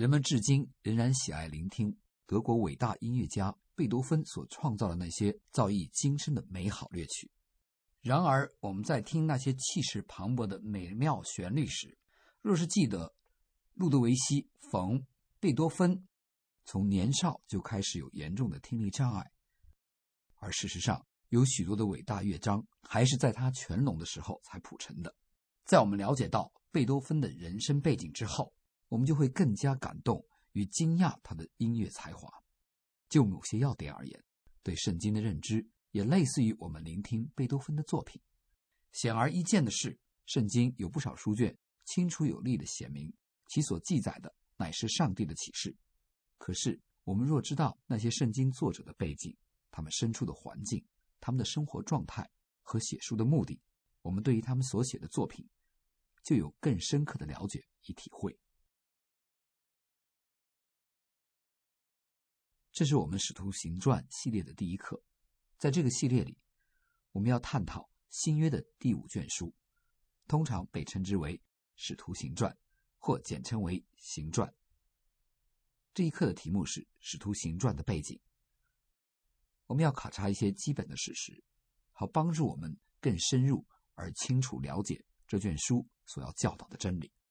人们至今仍然喜爱聆听德国伟大音乐家贝多芬所创造的那些造诣精深的美好乐曲。然而，我们在听那些气势磅礴的美妙旋律时，若是记得路德维希·冯·贝多芬从年少就开始有严重的听力障碍，而事实上有许多的伟大乐章还是在他全聋的时候才谱成的。在我们了解到贝多芬的人生背景之后，我们就会更加感动与惊讶他的音乐才华。就某些要点而言，对圣经的认知也类似于我们聆听贝多芬的作品。显而易见的是，圣经有不少书卷清楚有力地写明其所记载的乃是上帝的启示。可是我们若知道那些圣经作者的背景，他们身处的环境，他们的生活状态和写书的目的，我们对于他们所写的作品就有更深刻的了解与体会。这是我们使徒行传系列的第一课。在这个系列里，我们要探讨新约的第5卷书，通常被称之为使徒行传，或简称为行传。这一课的题目是使徒行传的背景。我们要考察一些基本的事实，好帮助我们更深入而清楚了解这卷书所要教导的真理。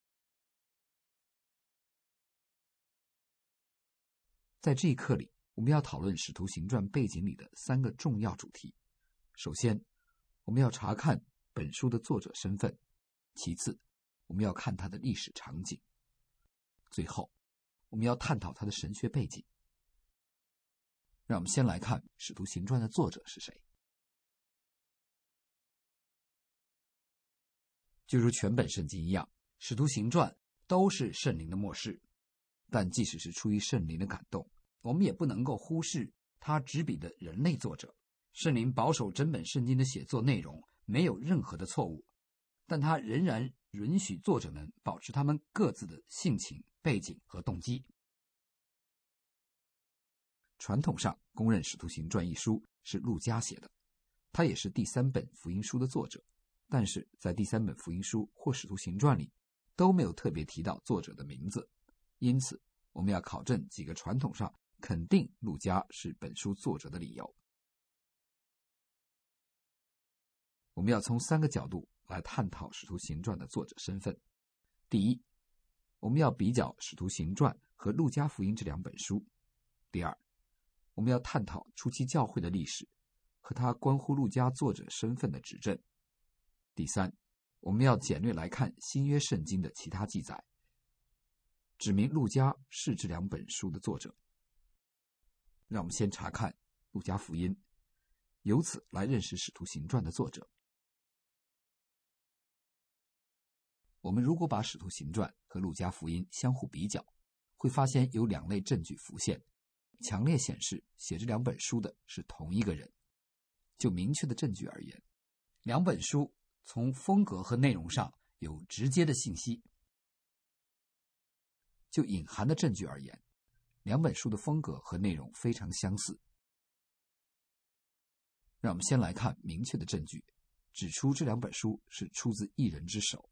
在这一课里，我们要讨论使徒行传背景里的3个重要主题。首先，我们要查看本书的作者身份；其次，我们要看它的历史场景；最后，我们要探讨它的神学背景。让我们先来看使徒行传的作者是谁。就如全本圣经一样，使徒行传都是圣灵的默示，但即使是出于圣灵的感动，我们也不能够忽视他执笔的人类作者。圣灵保守整本圣经的写作内容没有任何的错误，但他仍然允许作者们保持他们各自的性情、背景和动机。传统上公认《使徒行传》一书是路加写的，他也是第3本福音书的作者，但是在第3本福音书或《使徒行传》里都没有特别提到作者的名字。因此，我们要考证几个传统上肯定路加是本书作者的理由。我们要从3个角度来探讨《使徒行传》的作者身份。第一，我们要比较《使徒行传》和路加福音这2本书。第二，我们要探讨初期教会的历史和它关乎路加作者身份的指证。第三，我们要简略来看新约圣经的其他记载，指明路加是这2本书的作者。让我们先查看路加福音，由此来认识《使徒行传》的作者。我们如果把《使徒行传》和路加福音相互比较，会发现有2类证据浮现，强烈显示写这2本书的是同一个人。就明确的证据而言，2本书从风格和内容上有直接的信息。就隐含的证据而言，2本书的风格和内容非常相似。让我们先来看明确的证据，指出这2本书是出自一人之手。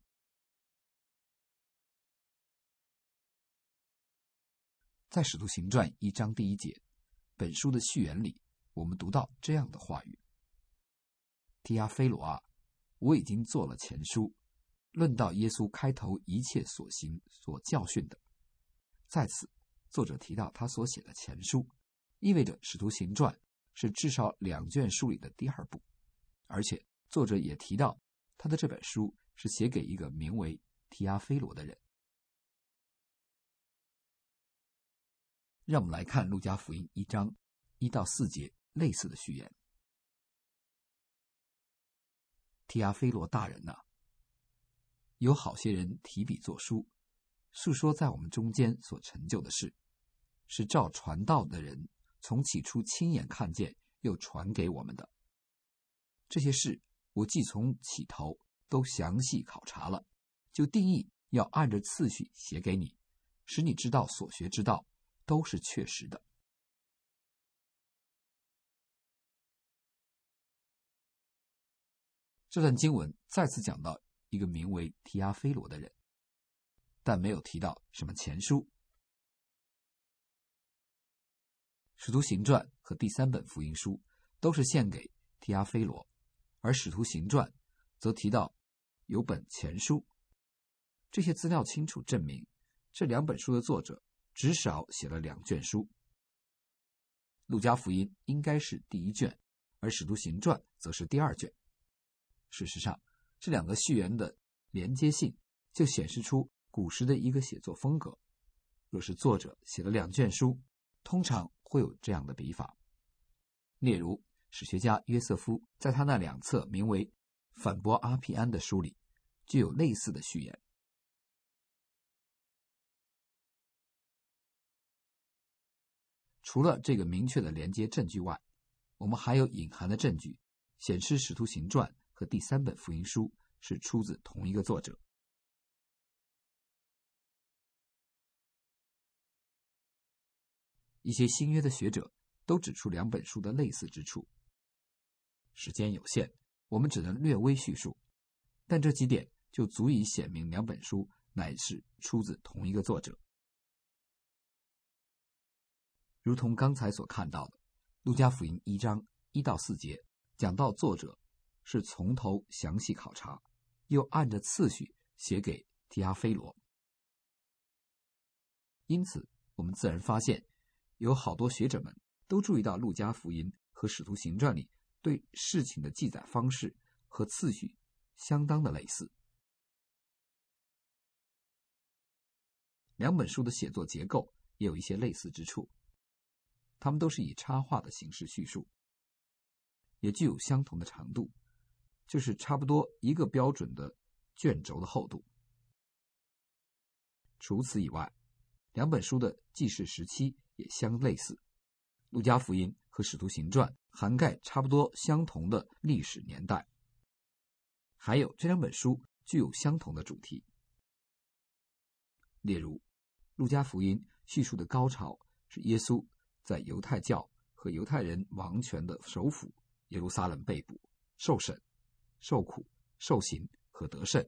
在《使徒行传》1章第1节，本书的序言里，我们读到这样的话语：提阿非罗啊，我已经做了前书，论到耶稣开头一切所行所教训的。在此，作者提到他所写的前书，意味着《使徒行传》是至少2卷书里的第2部，而且作者也提到他的这本书是写给一个名为提阿非罗的人。让我们来看路加福音1章1到4节类似的序言：提阿非罗大人啊，有好些人提笔作书，述说在我们中间所成就的事，是照传道的人从起初亲眼看见又传给我们的。这些事我既从起头都详细考察了，就定义要按着次序写给你，使你知道所学之道都是确实的。这段经文再次讲到一个名为提阿非罗的人，但没有提到什么前书， 使徒行传和第3本福音书都是献给提阿非罗，而使徒行传则提到有本前书。这些资料清楚证明，这2本书的作者至少写了2卷书。路加福音应该是第1卷，而使徒行传则是第2卷。事实上，这2个序言的连接性就显示出古时的一个写作风格。若是作者写了2卷书，通常会有这样的笔法。例如，史学家约瑟夫在他那2册名为《反驳阿庇安》的书里，就有类似的序言。除了这个明确的连接证据外，我们还有隐含的证据，显示《使徒行传》和第3本福音书是出自同一个作者。一些新约的学者都指出2本书的类似之处。时间有限，我们只能略微叙述，但这几点就足以显明2本书乃是出自同一个作者。如同刚才所看到的，路加福音1章1到4节讲到作者是从头详细考察，又按着次序写给提阿非罗。因此我们自然发现，有好多学者们都注意到路加福音和使徒行传里对事情的记载方式和次序相当的类似。2本书的写作结构也有一些类似之处，它们都是以插画的形式叙述，也具有相同的长度，就是差不多一个标准的卷轴的厚度。除此以外，2本书的记事时期也相类似，路加福音和使徒行传涵盖差不多相同的历史年代。还有这2本书具有相同的主题。例如，路加福音叙述的高潮是耶稣在犹太教和犹太人王权的首府耶路撒冷被捕、受审、受苦、受刑和得胜。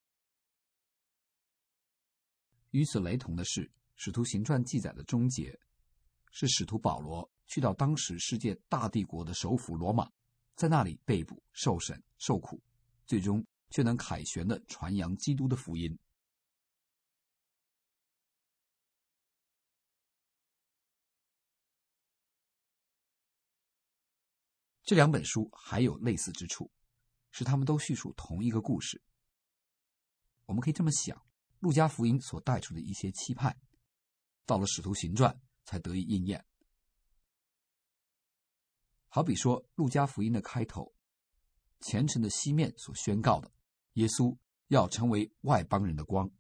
与此雷同的是，使徒行传记载的终结是使徒保罗去到当时世界大帝国的首府罗马，在那里被捕、受审、受苦，最终却能凯旋地传扬基督的福音。这2本书还有类似之处，是他们都叙述同一个故事。我们可以这么想，路加福音所带出的一些期盼，到了使徒行传才得以应验。好比说，路加福音的开头，虔诚的西面所宣告的，耶稣要成为外邦人的光。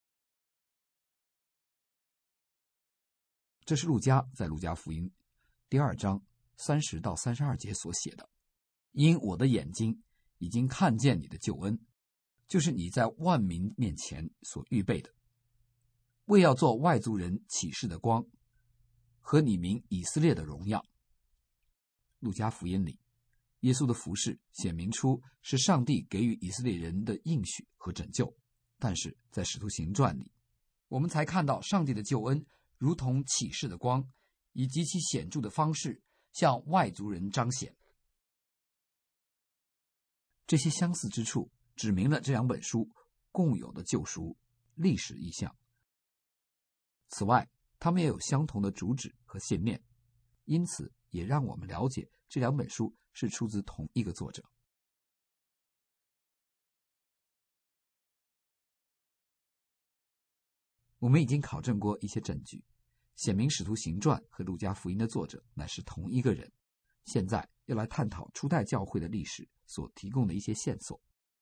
这是路加在路加福音第2章30到32节所写的。因我的眼睛已经看见你的救恩，就是你在万民面前所预备的，为要做外族人启示的光和你民以色列的荣耀。路加福音里，耶稣的服事显明出是上帝给予以色列人的应许和拯救，但是在使徒行传里，我们才看到上帝的救恩如同启示的光，以极其显著的方式向外族人彰显。这些相似之处指明了这2本书共有的救赎历史意象。此外，它们也有相同的主旨和线面，因此也让我们了解这2本书是出自同一个作者。我们已经考证过一些证据，显明使徒行传和路加福音的作者乃是同一个人。现在要来探讨初代教会的历史所提供的一些线索。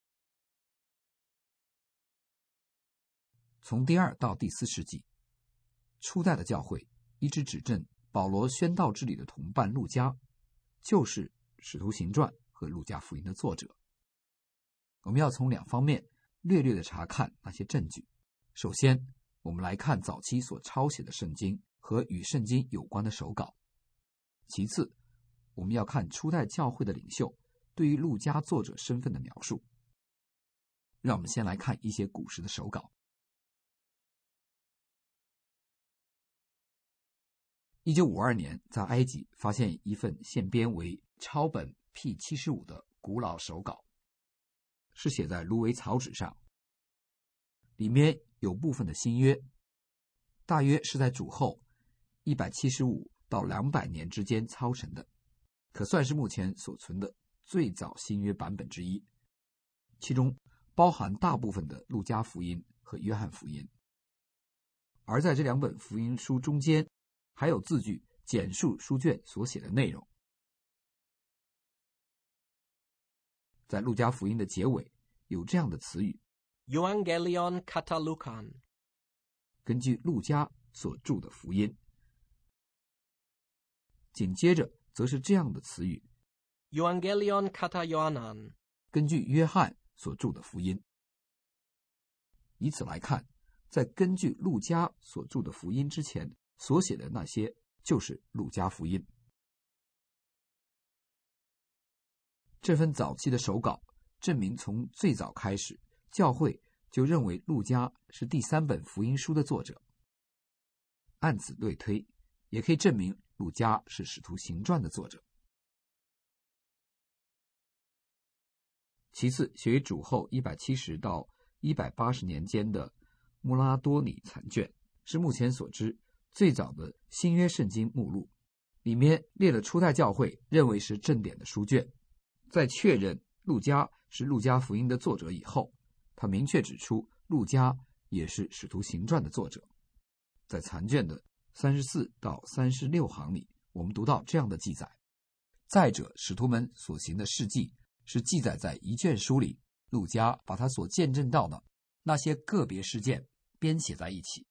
从第2到第4世纪，初代的教会一直指证保罗宣道之旅的同伴路加就是使徒行传和路加福音的作者。我们要从2方面略略的查看那些证据。首先，我们来看早期所抄写的圣经和与圣经有关的手稿。其次，我们要看初代教会的领袖对于路加作者身份的描述。让我们先来看一些古时的手稿。 1952年，在埃及发现一份现编为抄本 P75 的古老手稿，是写在芦苇草纸上，里面有部分的新约，大约是在主后175到200年之间抄成的，可算是目前所存的最早新约版本之一，其中包含大部分的路加福音和约翰福音。而在这两本福音书中间，还有字句简述书卷所写的内容。在路加福音的结尾有这样的词语 Euangelion kata Lukan， 根据路加所著的福音。紧接着则是这样的词语 Euangelion kata Ioannan， 根据约翰所著的福音。以此来看，在根据路加所著的福音之前所写的那些就是路加福音。这份早期的手稿证明从最早开始，教会就认为路加是第3本福音书的作者。按此类推，也可以证明路加是使徒行传的作者。其次，写于主后170到180年间的穆拉多尼残卷，是目前所知最早的新约圣经目录，里面列了初代教会认为是正典的书卷。在确认路加是路加福音的作者以后，他明确指出路加也是使徒行传的作者。在残卷的34到36行里，我们读到这样的记载：再者，使徒们所行的事迹是记载在一卷书里，路加把他所见证到的那些个别事件编写在一起。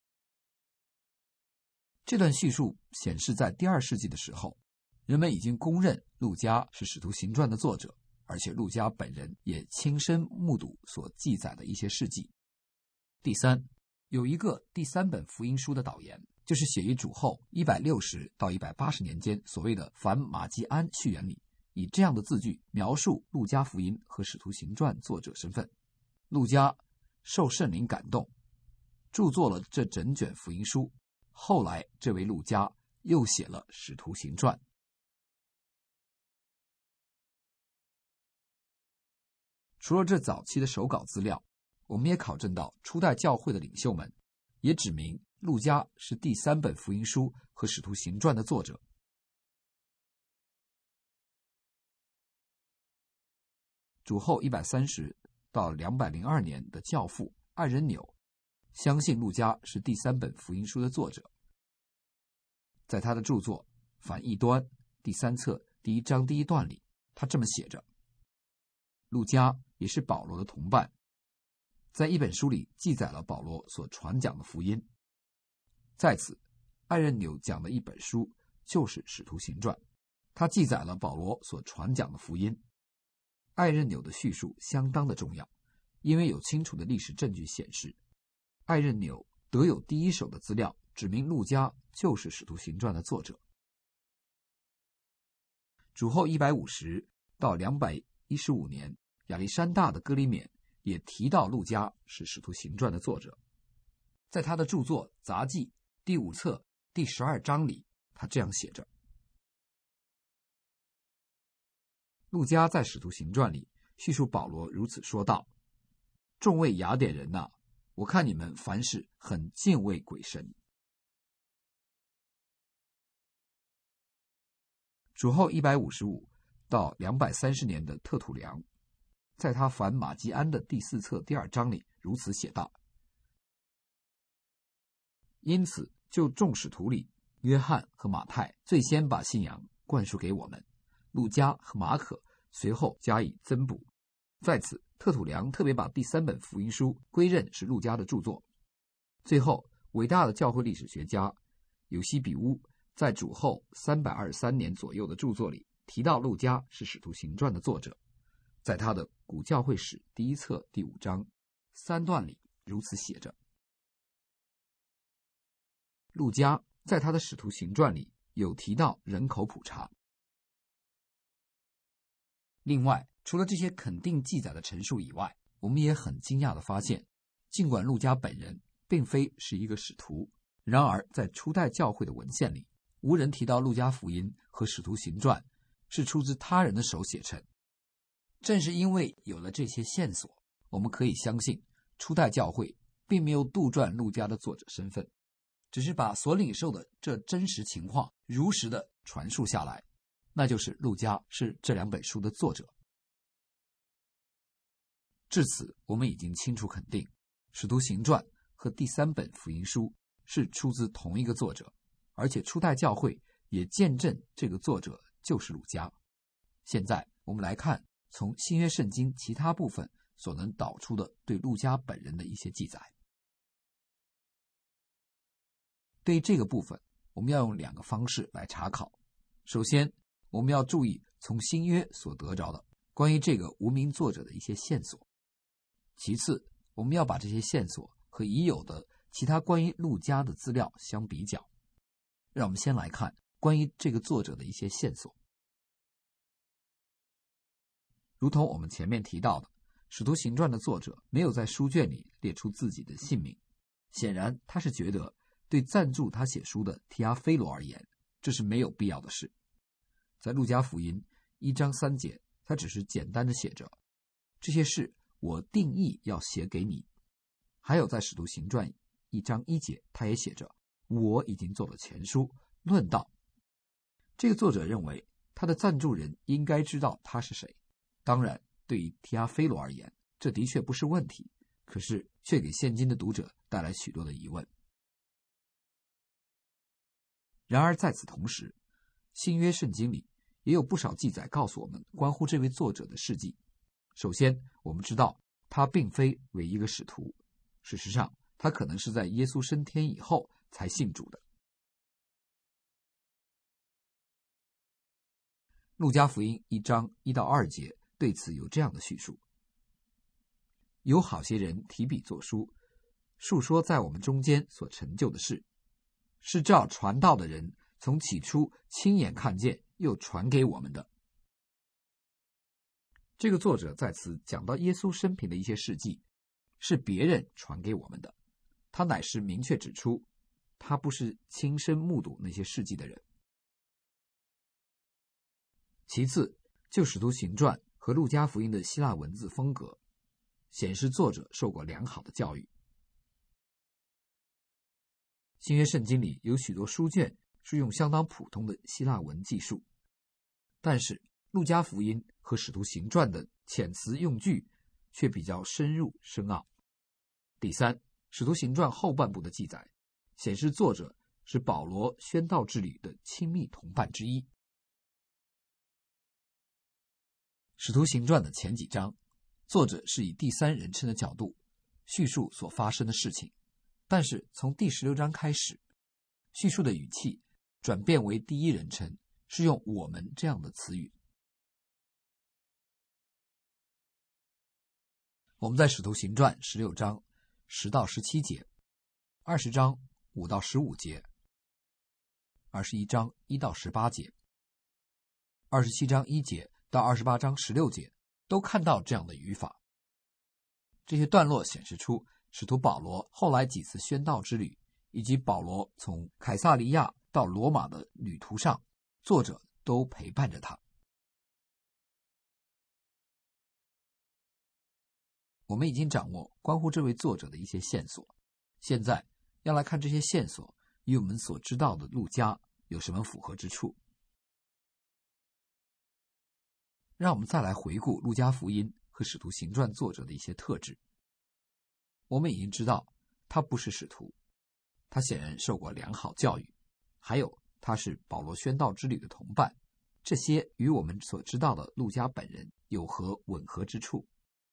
这段叙述显示，在第2世纪的时候，人们已经公认路加是使徒行传的作者，而且路加本人也亲身目睹所记载的一些事迹。第三，有一个第3本福音书的导言，就是写于主后160到180年间所谓的凡马基安序言里，以这样的字句描述路加福音和使徒行传作者身份。路加受圣灵感动，著作了这整卷福音书，后来这位路加又写了使徒行传。除了这早期的手稿资料，我们也考证到初代教会的领袖们也指明路加是第3本福音书和使徒行传的作者。主后130到202年的教父艾人纽相信路加是第3本福音书的作者。在他的著作《反异端》第3册第1章第1段里，他这么写着：路加也是保罗的同伴，在一本书里记载了保罗所传讲的福音。在此，艾人纽讲的一本书就是《使徒行传》，他记载了保罗所传讲的福音。艾人纽的叙述相当的重要，因为有清楚的历史证据显示，艾人纽得有第一手的资料，指明路加就是《使徒行传》的作者。主后150到215年，亚历山大的哥里勉也提到路加是《使徒行传》的作者。在他的著作《杂记》第5册第12章里，他这样写着：路加在《使徒行传》里叙述保罗如此说道：众位雅典人哪，我看你们凡事很敬畏鬼神。主后155到230年的特土良，在他反马基安的第4册第2章里如此写道：因此就众使徒里，约翰和马太最先把信仰灌输给我们，路加和马可随后加以增补。在此，特土良特别把第3本福音书归认是路加的著作。最后，伟大的教会历史学家尤西比乌在主后323年左右的著作里提到路加是《使徒行传》的作者，在他的《古教会史》第1册第5章3段里如此写着：路加在他的《使徒行传》里有提到人口普查。另外，除了这些肯定记载的陈述以外，我们也很惊讶地发现，尽管路加本人并非是一个使徒，然而在初代教会的文献里， 无人提到路加福音和使徒行传是出自他人的手写成。正是因为有了这些线索，我们可以相信初代教会并没有杜撰路加的作者身份，只是把所领受的这真实情况如实的传述下来，那就是路加是这2本书的作者。至此，我们已经清楚肯定，使徒行传和第3本福音书是出自同一个作者，而且初代教会也见证这个作者就是路加。现在我们来看从新约圣经其他部分所能导出的对路加本人的一些记载。对于这个部分，我们要用2个方式来查考。首先，我们要注意从新约所得着的关于这个无名作者的一些线索。其次，我们要把这些线索和已有的其他关于路加的资料相比较。让我们先来看关于这个作者的一些线索。如同我们前面提到的，使徒行传的作者没有在书卷里列出自己的姓名，显然他是觉得对赞助他写书的提阿非罗而言，这是没有必要的事。在路加福音1章3节，他只是简单的写着，这些事我定义要写给你。还有在使徒行传1章1节，他也写着，我已经做了前书，论道。这个作者认为他的赞助人应该知道他是谁。当然，对于提阿非罗而言，这的确不是问题，可是却给现今的读者带来许多的疑问。然而在此同时，新约圣经里也有不少记载告诉我们关乎这位作者的事迹。首先，我们知道他并非为一个使徒，事实上他可能是在耶稣升天以后才信主的。路加福音1章1到2节对此有这样的叙述：有好些人提笔作书，述说在我们中间所成就的事，是照传道的人从起初亲眼看见又传给我们的。这个作者在此讲到耶稣生平的一些事迹，是别人传给我们的，他乃是明确指出他不是亲身目睹那些事迹的人。其次，就使徒行传和路加福音的希腊文字风格，显示作者受过良好的教育。新约圣经里有许多书卷是用相当普通的希腊文记述，但是路加福音和使徒行传的遣词用句却比较深入深奥。第三，使徒行传后半部的记载显示作者是保罗宣道之旅的亲密同伴之一。使徒行传的前几章，作者是以第3人称的角度叙述所发生的事情，但是从第16章开始，叙述的语气转变为第1人称，是用我们这样的词语。我们在使徒行传16章10到17节、20章5到15节、21章1到18节、27章1节到28章16节都看到这样的语法。这些段落显示出使徒保罗后来几次宣道之旅，以及保罗从凯撒利亚到罗马的旅途上，作者都陪伴着他。我们已经掌握关乎这位作者的一些线索，现在要来看这些线索与我们所知道的路加有什么符合之处。让我们再来回顾路加福音和使徒行传作者的一些特质。我们已经知道他不是使徒，他显然受过良好教育，还有他是保罗宣道之旅的同伴，这些与我们所知道的路加本人有何吻合之处？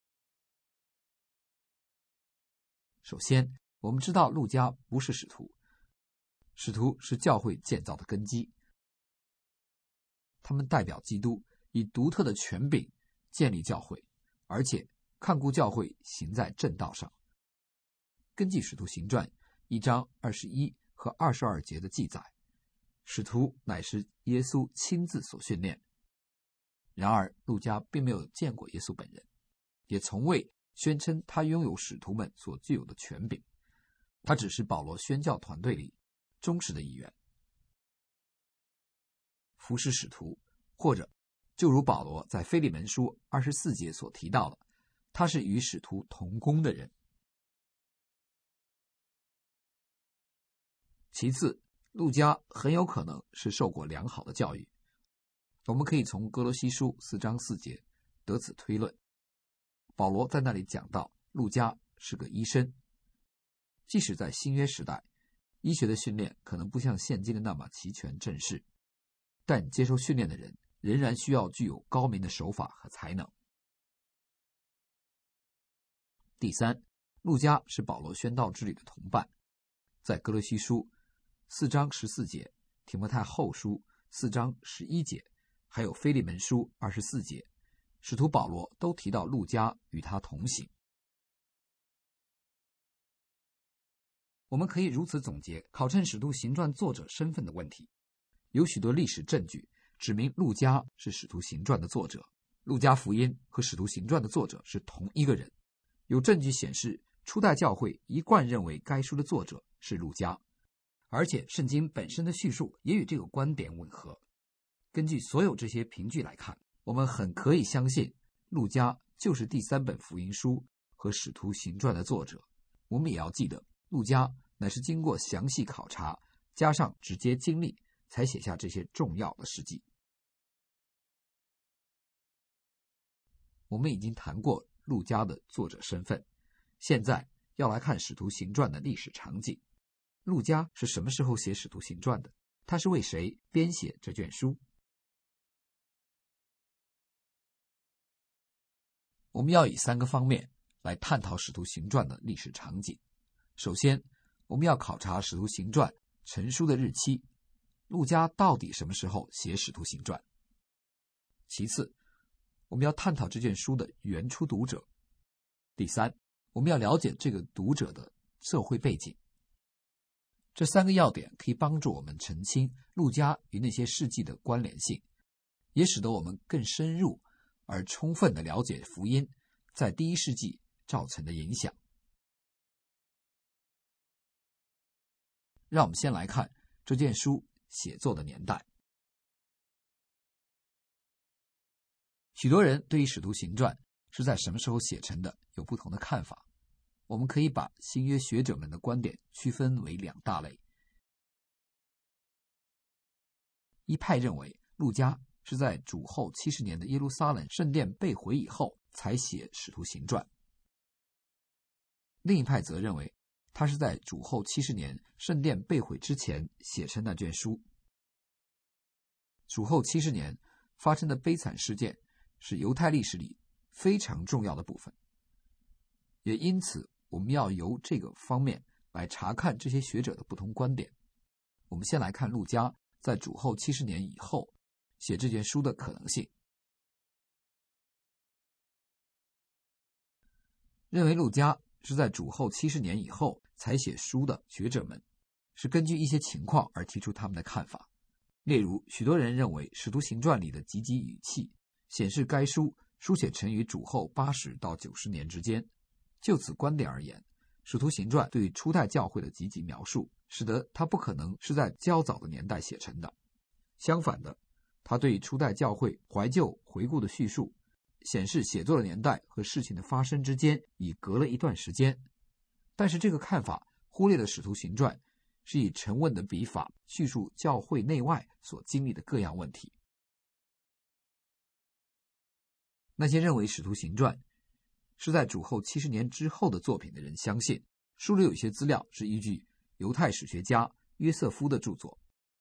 首先，我们知道路加不是使徒，使徒是教会建造的根基，他们代表基督，以独特的权柄建立教会，而且看顾教会行在正道上。根据使徒行传1章21和22节的记载，使徒乃是耶稣亲自所训练。然而路加并没有见过耶稣本人，也从未宣称他拥有使徒们所具有的权柄，他只是保罗宣教团队里忠实的一员。 服侍使徒，或者就如保罗在腓利门书24节所提到的，他是与使徒同工的人。其次，路加很有可能是受过良好的教育，我们可以从哥罗西书4章4节得此推论。保罗在那里讲到路加是个医生，即使在新约时代，医学的训练可能不像现今的那么齐全正式，但接受训练的人仍然需要具有高明的手法和才能。第三，路加是保罗宣道之旅的同伴，在哥罗西书4章14节、提摩太后书4章11节，还有腓利门书24节，使徒保罗都提到路加与他同行。我们可以如此总结考证使徒行传作者身份的问题。有许多历史证据指明路加是使徒行传的作者，路加福音和使徒行传的作者是同一个人。有证据显示初代教会一贯认为该书的作者是路加，而且圣经本身的叙述也与这个观点吻合。根据所有这些凭据来看，我们很可以相信路加就是第3本福音书和使徒行传的作者。我们也要记得，路加乃是经过详细考察加上直接经历才写下这些重要的事迹。我们已经谈过路加的作者身份，现在要来看使徒行传的历史场景。路加是什么时候写使徒行传的？他是为谁编写这卷书？我们要以3个方面来探讨使徒行传的历史场景。首先，我们要考察使徒行传成书的日期，路加到底什么时候写使徒行传？其次，我们要探讨这卷书的原初读者。第三，我们要了解这个读者的社会背景。这3个要点可以帮助我们澄清路加与那些事迹的关联性，也使得我们更深入而充分地了解福音在第1世纪造成的影响。让我们先来看这卷书写作的年代。许多人对于使徒行传是在什么时候写成的有不同的看法。我们可以把新约学者们的观点区分为2大类。一派认为路加是在主后70年的耶路撒冷圣殿被毁以后才写使徒行传，另一派则认为他是在主后70年圣殿被毁之前写成那卷书。主后70年发生的悲惨事件是犹太历史里非常重要的部分，也因此我们要由这个方面来查看这些学者的不同观点。我们先来看路加在主后70年以后写这卷书的可能性。认为路加是在主后70年以后才写书的学者们，是根据一些情况而提出他们的看法。例如，许多人认为《使徒行传》里的积极语气显示该书书写成于主后80到90年之间。就此观点而言，《使徒行传》对初代教会的积极描述，使得它不可能是在较早的年代写成的。相反的，它对初代教会怀旧回顾的叙述，显示写作的年代和事情的发生之间已隔了一段时间。但是这个看法忽略了《使徒行传》是以沉稳的笔法叙述教会内外所经历的各样问题。那些认为《使徒行传》是在主后70年之后的作品的人相信，书里有些资料是依据犹太史学家约瑟夫的著作。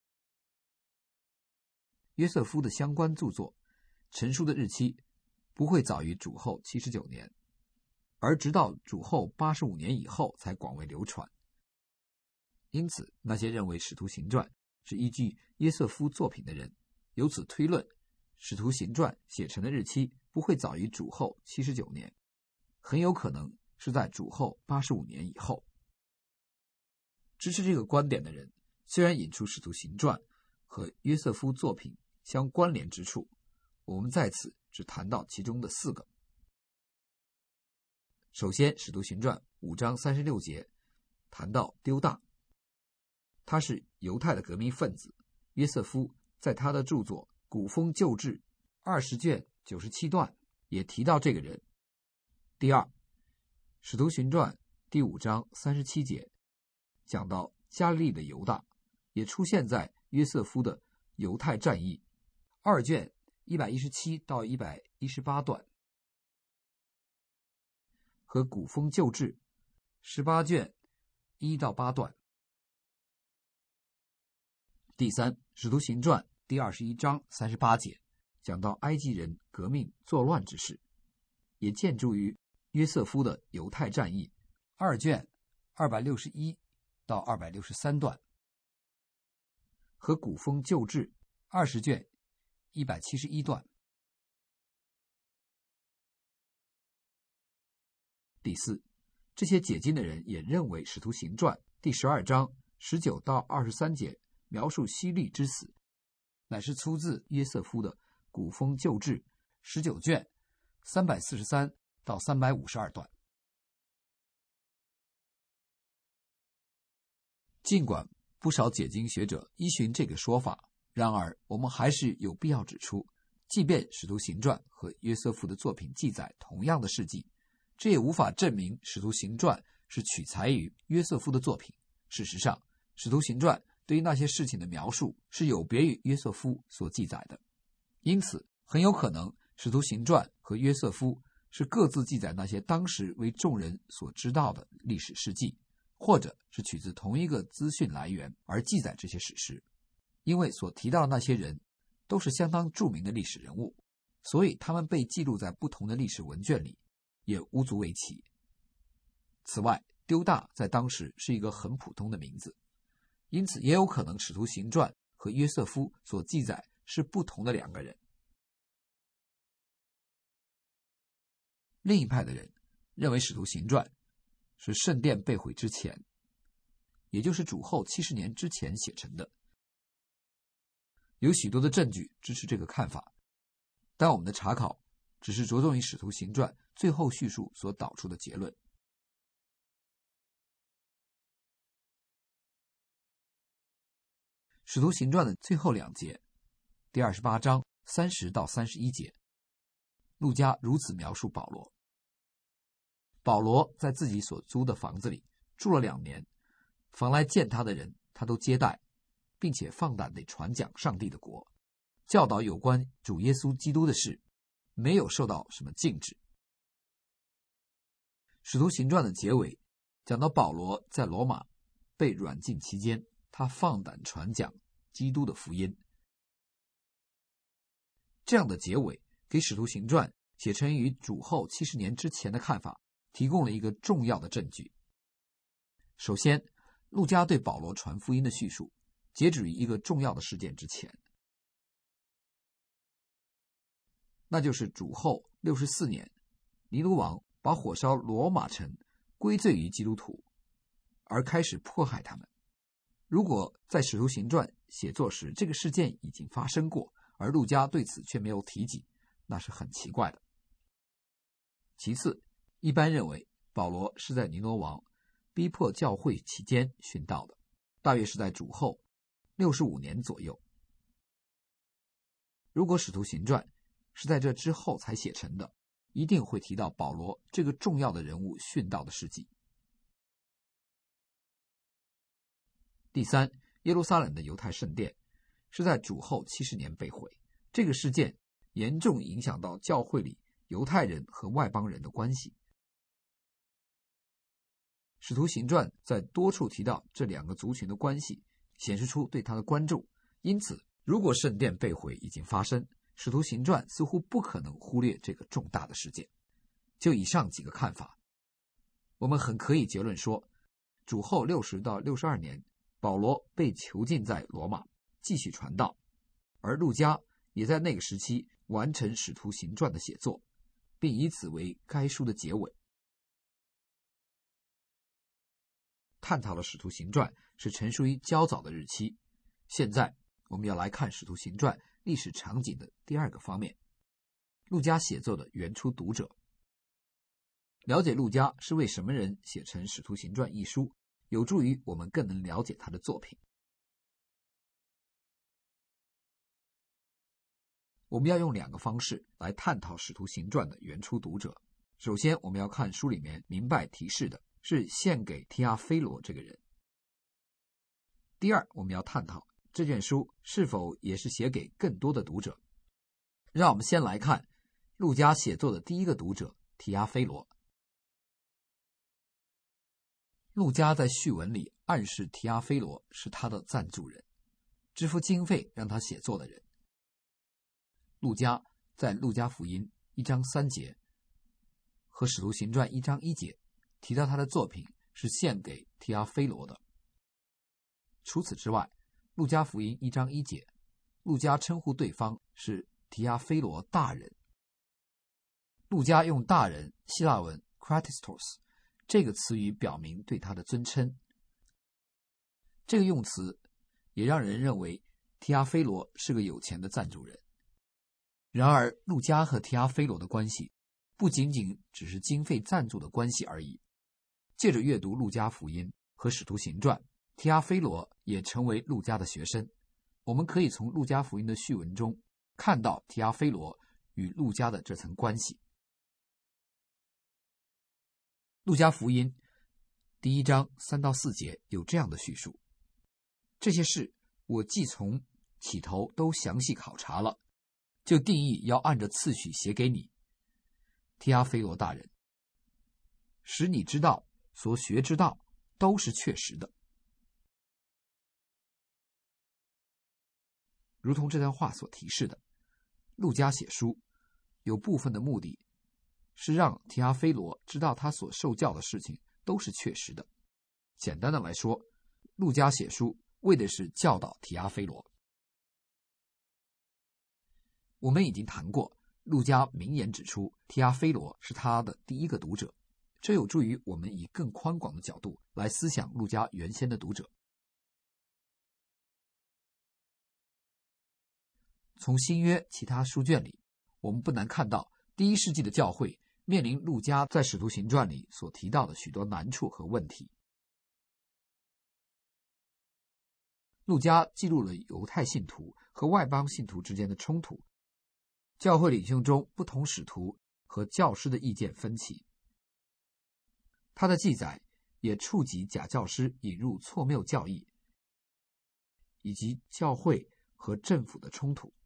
约瑟夫的相关著作成书的日期不会早于主后79年，而直到主后85年以后才广为流传。因此，那些认为《使徒行传》是依据约瑟夫作品的人，由此推论，《使徒行传》写成的日期不会早于主后79年，很有可能是在主后85年以后。支持这个观点的人虽然引出《使徒行传》和约瑟夫作品相关联之处，我们在此只谈到其中的4个。首先，《使徒行传》5章36节谈到丢大，他是犹太的革命分子约瑟夫在他的著作《古风旧志》20卷97段也提到这个人。第二，《使徒行传》第5章37节讲到加利利的犹大，也出现在约瑟夫的犹太战役2卷117到118段，和《古风旧志》18卷1到8段。第三，《使徒行传》第21章38节讲到埃及人革命作乱之事，也见诸于约瑟夫的犹太战役2卷261到263段，和《古风旧志》20卷171段。第四，这些解经的人也认为《使徒行传》第12章19到23节描述希律之死，乃是出自约瑟夫的《古风旧志》19卷343到352段。尽管不少解经学者依循这个说法，然而我们还是有必要指出，即便《使徒行传》和约瑟夫的作品记载同样的事迹，这也无法证明《使徒行传》是取材于约瑟夫的作品。事实上，《使徒行传》对于那些事情的描述是有别于约瑟夫所记载的，因此很有可能《使徒行传》和约瑟夫是各自记载那些当时为众人所知道的历史事迹，或者是取自同一个资讯来源而记载这些史实。因为所提到的那些人都是相当著名的历史人物，所以他们被记录在不同的历史文卷里也无足为奇。此外，丢大在当时是一个很普通的名字，因此也有可能《使徒行传》和约瑟夫所记载是不同的两个人。另一派的人认为《使徒行传》是圣殿被毁之前，也就是主后70年之前写成的。有许多的证据支持这个看法，但我们的查考只是着重于《使徒行传》最后叙述所导出的结论。《使徒行传》的最后2节，第28章30到31节，路加如此描述保罗：保罗在自己所租的房子里住了2年，凡来见他的人，他都接待，并且放胆地传讲上帝的国，教导有关主耶稣基督的事，没有受到什么禁止。《使徒行传》的结尾讲到保罗在罗马被软禁期间，他放胆传讲基督的福音。这样的结尾给《使徒行传》写成于主后70年之前的看法提供了一个重要的证据。首先，路加对保罗传福音的叙述截止于一个重要的事件之前，那就是主后64年，尼禄王把火烧罗马城归罪于基督徒，而开始迫害他们。如果在《使徒行传》写作时这个事件已经发生过，而路加对此却没有提及，那是很奇怪的。其次，一般认为保罗是在尼罗王逼迫教会期间殉道的，大约是在主后65年左右。如果《使徒行传》是在这之后才写成的，一定会提到保罗这个重要的人物殉道的事迹。第三，耶路撒冷的犹太圣殿是在主后70年被毁，这个事件严重影响到教会里犹太人和外邦人的关系。使徒行传在多处提到这2个族群的关系，显示出对他的关注。因此，如果圣殿被毁已经发生，使徒行传似乎不可能忽略这个重大的事件。就以上几个看法，我们很可以结论说，主后60到62年，保罗被囚禁在罗马，继续传道，而路加也在那个时期完成《使徒行传》的写作，并以此为该书的结尾。探讨了《使徒行传》是成书于较早的日期。现在我们要来看《使徒行传》历史场景的第2个方面，路加写作的原初读者。了解路加是为什么人写成《使徒行传》一书，有助于我们更能了解他的作品。 我们要用2个方式来探讨《使徒行传》的原初读者。首先，我们要看书里面明白提示的是献给提阿非罗这个人。第二，我们要探讨这卷书是否也是写给更多的读者。让我们先来看路加写作的第一个读者提阿非罗。路加在序文里暗示提阿非罗是他的赞助人，支付经费让他写作的人。路加在路加福音1章3节和使徒行传1章1节提到他的作品是献给提阿非罗的。除此之外，路加福音1章1节，路加称呼对方是提阿非罗大人。路加用大人希腊文 kratistos 这个词语表明对他的尊称。这个用词也让人认为提阿非罗是个有钱的赞助人。然而，路加和提阿非罗的关系不仅仅只是经费赞助的关系而已。借着阅读路加福音和使徒行传，提阿非罗也成为路加的学生。我们可以从路加福音的序文中看到提阿非罗与路加的这层关系。路加福音第1章3到4节有这样的叙述：这些事我既从起头都详细考察了，就定义要按着次序写给你，提阿非罗大人，使你知道所学之道都是确实的。如同这段话所提示的，路加写书有部分的目的是让提阿非罗知道他所受教的事情都是确实的。简单的来说，路加写书为的是教导提阿非罗。我们已经谈过，路加明言指出提阿非罗是他的第一个读者，这有助于我们以更宽广的角度来思想路加原先的读者。从新约其他书卷里，我们不难看到第1世纪的教会面临路加在使徒行传里所提到的许多难处和问题。路加记录了犹太信徒和外邦信徒之间的冲突，教会领袖中不同使徒和教师的意见分歧。他的记载也触及假教师引入错谬教义，以及教会和政府的冲突。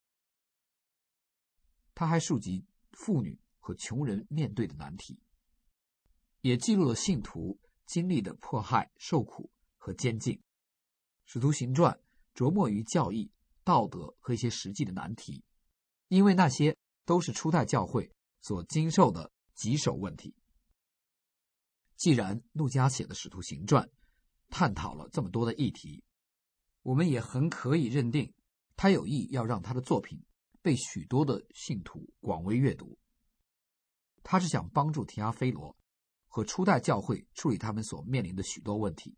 他还述及妇女和穷人面对的难题，也记录了信徒经历的迫害、受苦和监禁。使徒行传着墨于教义、道德和一些实际的难题，因为那些都是初代教会所经受的棘手问题。既然路加写的使徒行传探讨了这么多的议题，我们也很可以认定他有意要让他的作品被许多的信徒广为阅读。他是想帮助提阿非罗和初代教会处理他们所面临的许多问题。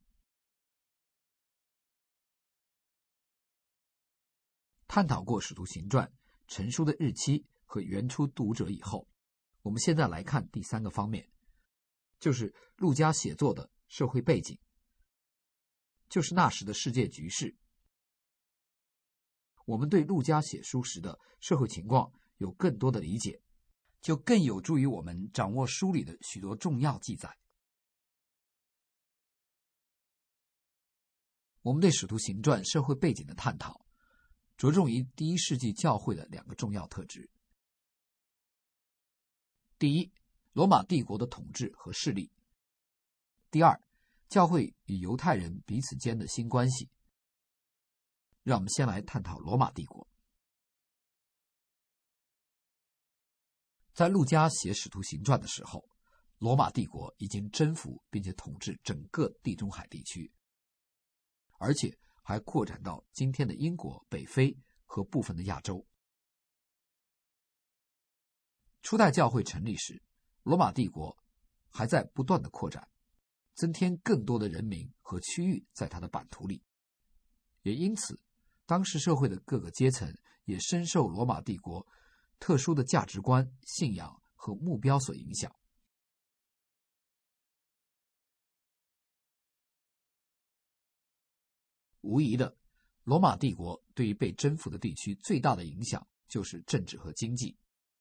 探讨过使徒行传成书的日期和原初读者以后，我们现在来看第3个方面，就是路加写作的社会背景，就是那时的世界局势。我们对路加写书时的社会情况有更多的理解，就更有助于我们掌握书里的许多重要记载。我们对使徒行传社会背景的探讨着重于第1世纪教会的2个重要特质。第一，罗马帝国的统治和势力。第二，教会与犹太人彼此间的新关系。让我们先来探讨罗马帝国。在路加写使徒行传的时候，罗马帝国已经征服并且统治整个地中海地区，而且还扩展到今天的英国、北非和部分的亚洲。初代教会成立时，罗马帝国还在不断的扩展，增添更多的人民和区域在它的版图里。也因此，当时社会的各个阶层也深受罗马帝国特殊的价值观、信仰和目标所影响。无疑的，罗马帝国对于被征服的地区最大的影响就是政治和经济。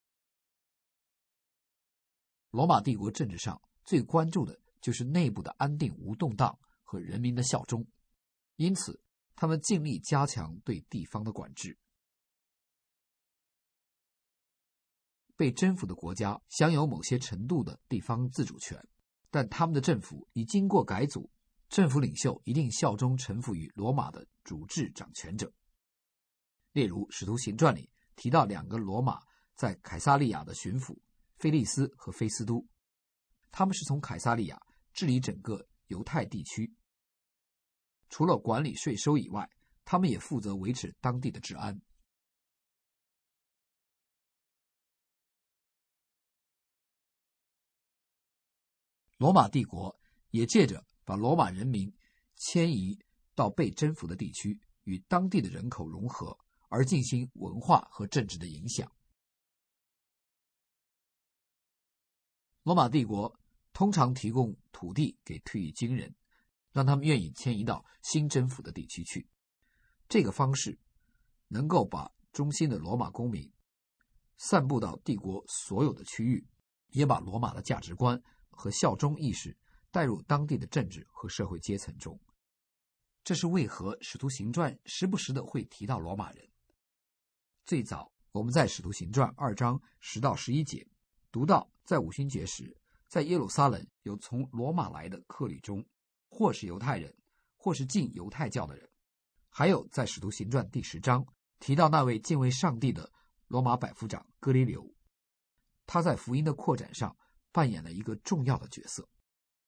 罗马帝国政治上最关注的就是内部的安定无动荡和人民的效忠，因此他们尽力加强对地方的管制。被征服的国家享有某些程度的地方自主权，但他们的政府已经过改组，政府领袖一定效忠臣服于罗马的主治掌权者。例如《使徒行传》里提到2个罗马在凯撒利亚的巡抚菲利斯和菲斯都，他们是从凯撒利亚治理整个犹太地区，除了管理税收以外，他们也负责维持当地的治安。罗马帝国也借着把罗马人民迁移到被征服的地区，与当地的人口融合，而进行文化和政治的影响。罗马帝国通常提供土地给退役军人，让他们愿意迁移到新征服的地区去。这个方式能够把忠心的罗马公民散布到帝国所有的区域，也把罗马的价值观和效忠意识带入当地的政治和社会阶层中。这是为何使徒行传时不时的会提到罗马人。最早我们在使徒行传2章10到11节读到，在五旬节时，在耶路撒冷有从罗马来的客旅中，或是犹太人，或是信犹太教的人。还有在使徒行传第10章提到那位敬畏上帝的罗马百夫长哥尼流，他在福音的扩展上扮演了一个重要的角色。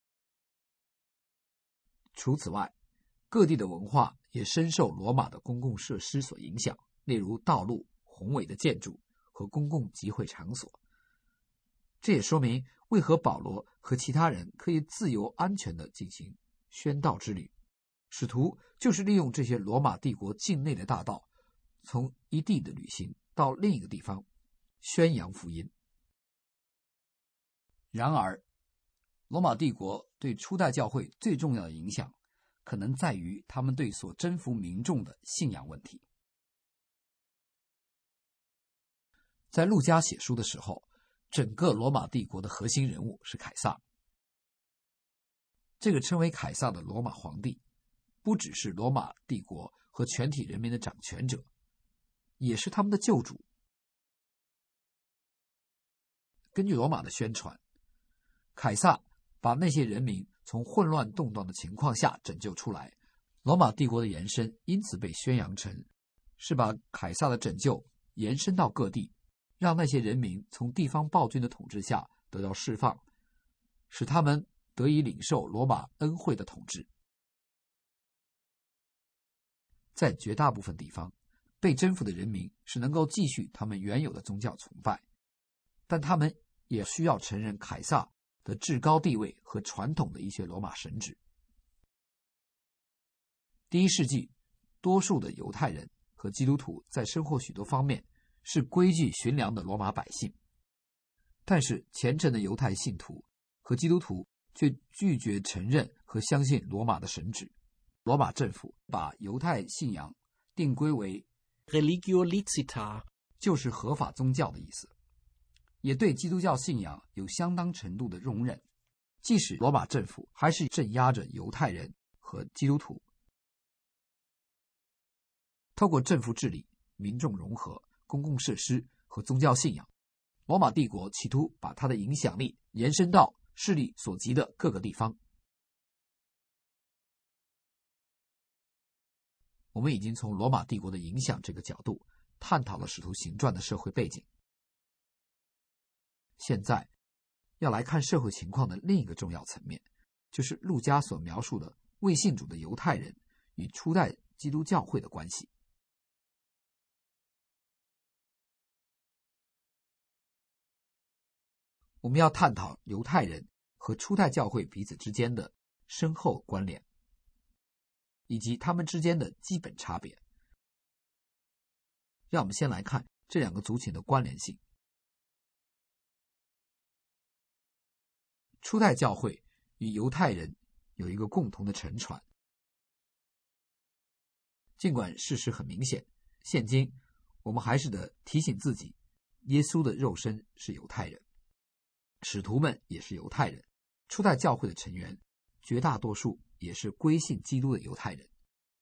除此外，各地的文化也深受罗马的公共设施所影响，例如道路、宏伟的建筑和公共集会场所。这也说明为何保罗和其他人可以自由安全地进行宣道之旅。使徒就是利用这些罗马帝国境内的大道，从一地的旅行到另一个地方宣扬福音。然而，罗马帝国对初代教会最重要的影响可能在于他们对所征服民众的信仰问题。在路加写书的时候，整个罗马帝国的核心人物是凯撒。这个称为凯撒的罗马皇帝不只是罗马帝国和全体人民的掌权者，也是他们的救主。根据罗马的宣传，凯撒把那些人民从混乱动荡的情况下拯救出来，罗马帝国的延伸因此被宣扬成是把凯撒的拯救延伸到各地，让那些人民从地方暴君的统治下得到释放，使他们得以领受罗马恩惠的统治。在绝大部分地方，被征服的人民是能够继续他们原有的宗教崇拜，但他们也需要承认凯撒的至高地位和传统的一些罗马神旨。第1世纪，多数的犹太人和基督徒在生活许多方面是规矩驯良的罗马百姓，但是虔诚的犹太信徒和基督徒却拒绝承认和相信罗马的神旨。罗马政府把犹太信仰定规为 religio licita， 就是合法宗教的意思，也对基督教信仰有相当程度的容忍，即使罗马政府还是镇压着犹太人和基督徒。透过政府治理、民众融合、公共设施和宗教信仰，罗马帝国企图把它的影响力延伸到势力所及的各个地方。我们已经从罗马帝国的影响这个角度探讨了使徒行传的社会背景。现在要来看社会情况的另一个重要层面，就是路加所描述的未信主的犹太人与初代基督教会的关系。我们要探讨犹太人和初代教会彼此之间的深厚关联，以及他们之间的基本差别。让我们先来看这两个族群的关联性。初代教会与犹太人有一个共同的沉传，尽管事实很明显，现今我们还是得提醒自己，耶稣的肉身是犹太人，使徒们也是犹太人，初代教会的成员绝大多数也是归信基督的犹太人。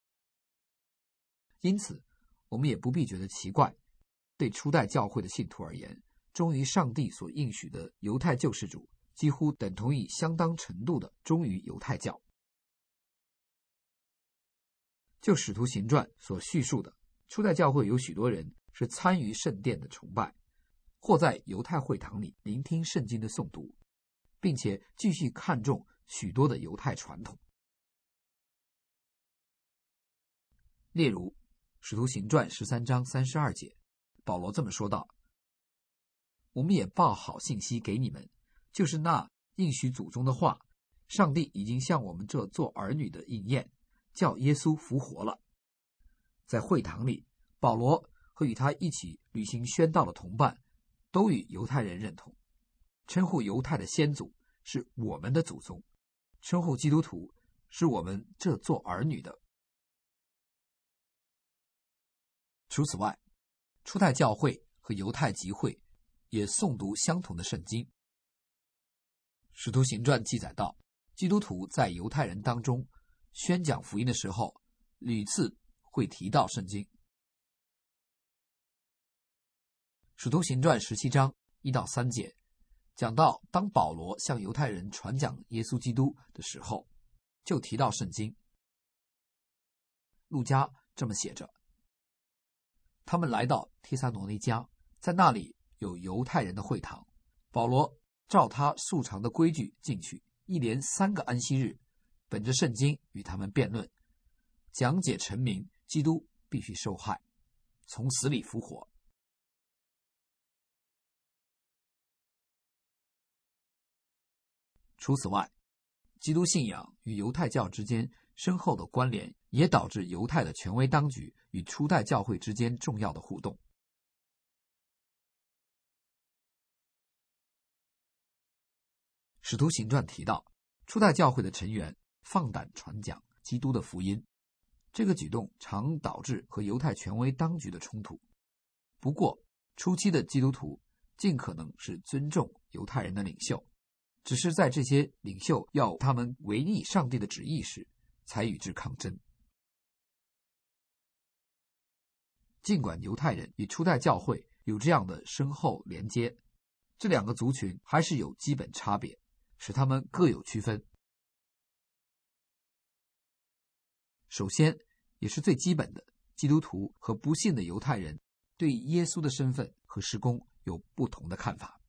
因此我们也不必觉得奇怪，对初代教会的信徒而言，忠于上帝所应许的犹太救世主几乎等同于相当程度的忠于犹太教。就使徒行传所叙述的，初代教会有许多人是参与圣殿的崇拜，或在犹太会堂里聆听圣经的诵读，并且继续看重许多的犹太传统。例如使徒行传13章32节，保罗这么说道：我们也报好信息给你们，就是那应许祖宗的话，上帝已经向我们这做儿女的应验，叫耶稣复活了。在会堂里，保罗和与他一起履行宣道的同伴都与犹太人认同，称呼犹太的先祖是我们的祖宗，称呼基督徒是我们这做儿女的。除此外，初代教会和犹太集会也诵读相同的圣经。使徒行传记载道，基督徒在犹太人当中宣讲福音的时候，屡次会提到圣经。使徒行传17章1到3节讲到，当保罗向犹太人传讲耶稣基督的时候，就提到圣经。路加这么写着：他们来到帖撒罗尼迦，在那里有犹太人的会堂，保罗照他素常的规矩进去，一连3个安息日，本着圣经与他们辩论，讲解陈明基督必须受害，从死里复活。除此外，基督信仰与犹太教之间深厚的关联，也导致犹太的权威当局与初代教会之间重要的互动。使徒行传提到，初代教会的成员放胆传讲基督的福音，这个举动常导致和犹太权威当局的冲突。不过，初期的基督徒尽可能是尊重犹太人的领袖，只是在这些领袖要他们违逆上帝的旨意时，才与之抗争。尽管犹太人与初代教会有这样的深厚连接，这2个族群还是有基本差别，使他们各有区分。首先，也是最基本的，基督徒和不信的犹太人对耶稣的身份和事工有不同的看法。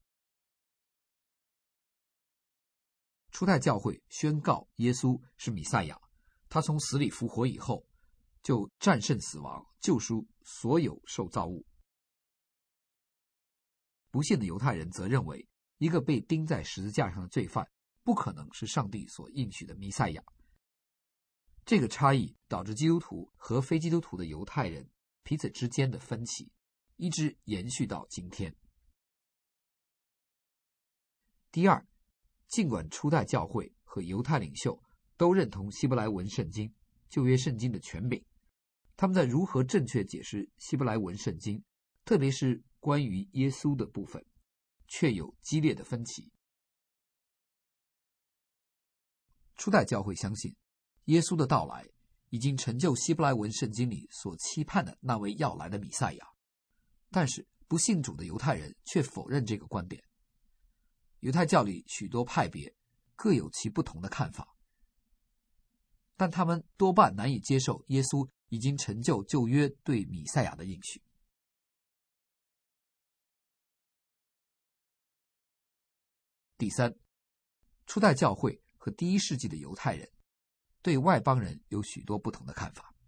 初代教会宣告耶稣是弥赛亚，他从死里复活以后，就战胜死亡，救赎所有受造物。不信的犹太人则认为，一个被钉在十字架上的罪犯不可能是上帝所应许的弥赛亚。这个差异导致基督徒和非基督徒的犹太人彼此之间的分歧，一直延续到今天。第二，尽管初代教会和犹太领袖都认同希伯来文圣经、旧约圣经的权柄，他们在如何正确解释希伯来文圣经，特别是关于耶稣的部分，却有激烈的分歧。初代教会相信，耶稣的到来已经成就希伯来文圣经里所期盼的那位要来的弥赛亚，但是不信主的犹太人却否认这个观点。犹太教里许多派别各有其不同的看法，但他们多半难以接受耶稣已经成就旧约对弥赛亚的应许。第三，初代教会和第1世纪的犹太人对外邦人有许多不同的看法。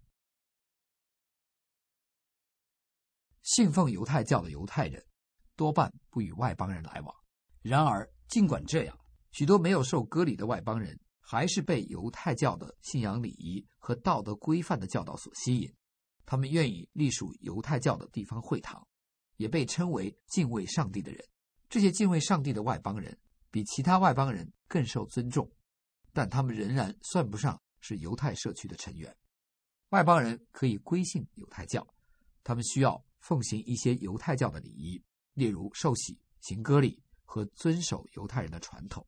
信奉犹太教的犹太人多半不与外邦人来往，然而尽管这样，许多没有受割礼的外邦人还是被犹太教的信仰礼仪和道德规范的教导所吸引，他们愿意隶属犹太教的地方会堂，也被称为敬畏上帝的人。这些敬畏上帝的外邦人比其他外邦人更受尊重，但他们仍然算不上是犹太社区的成员。外邦人可以归信犹太教，他们需要奉行一些犹太教的礼仪，例如受洗、行割礼和遵守犹太人的传统。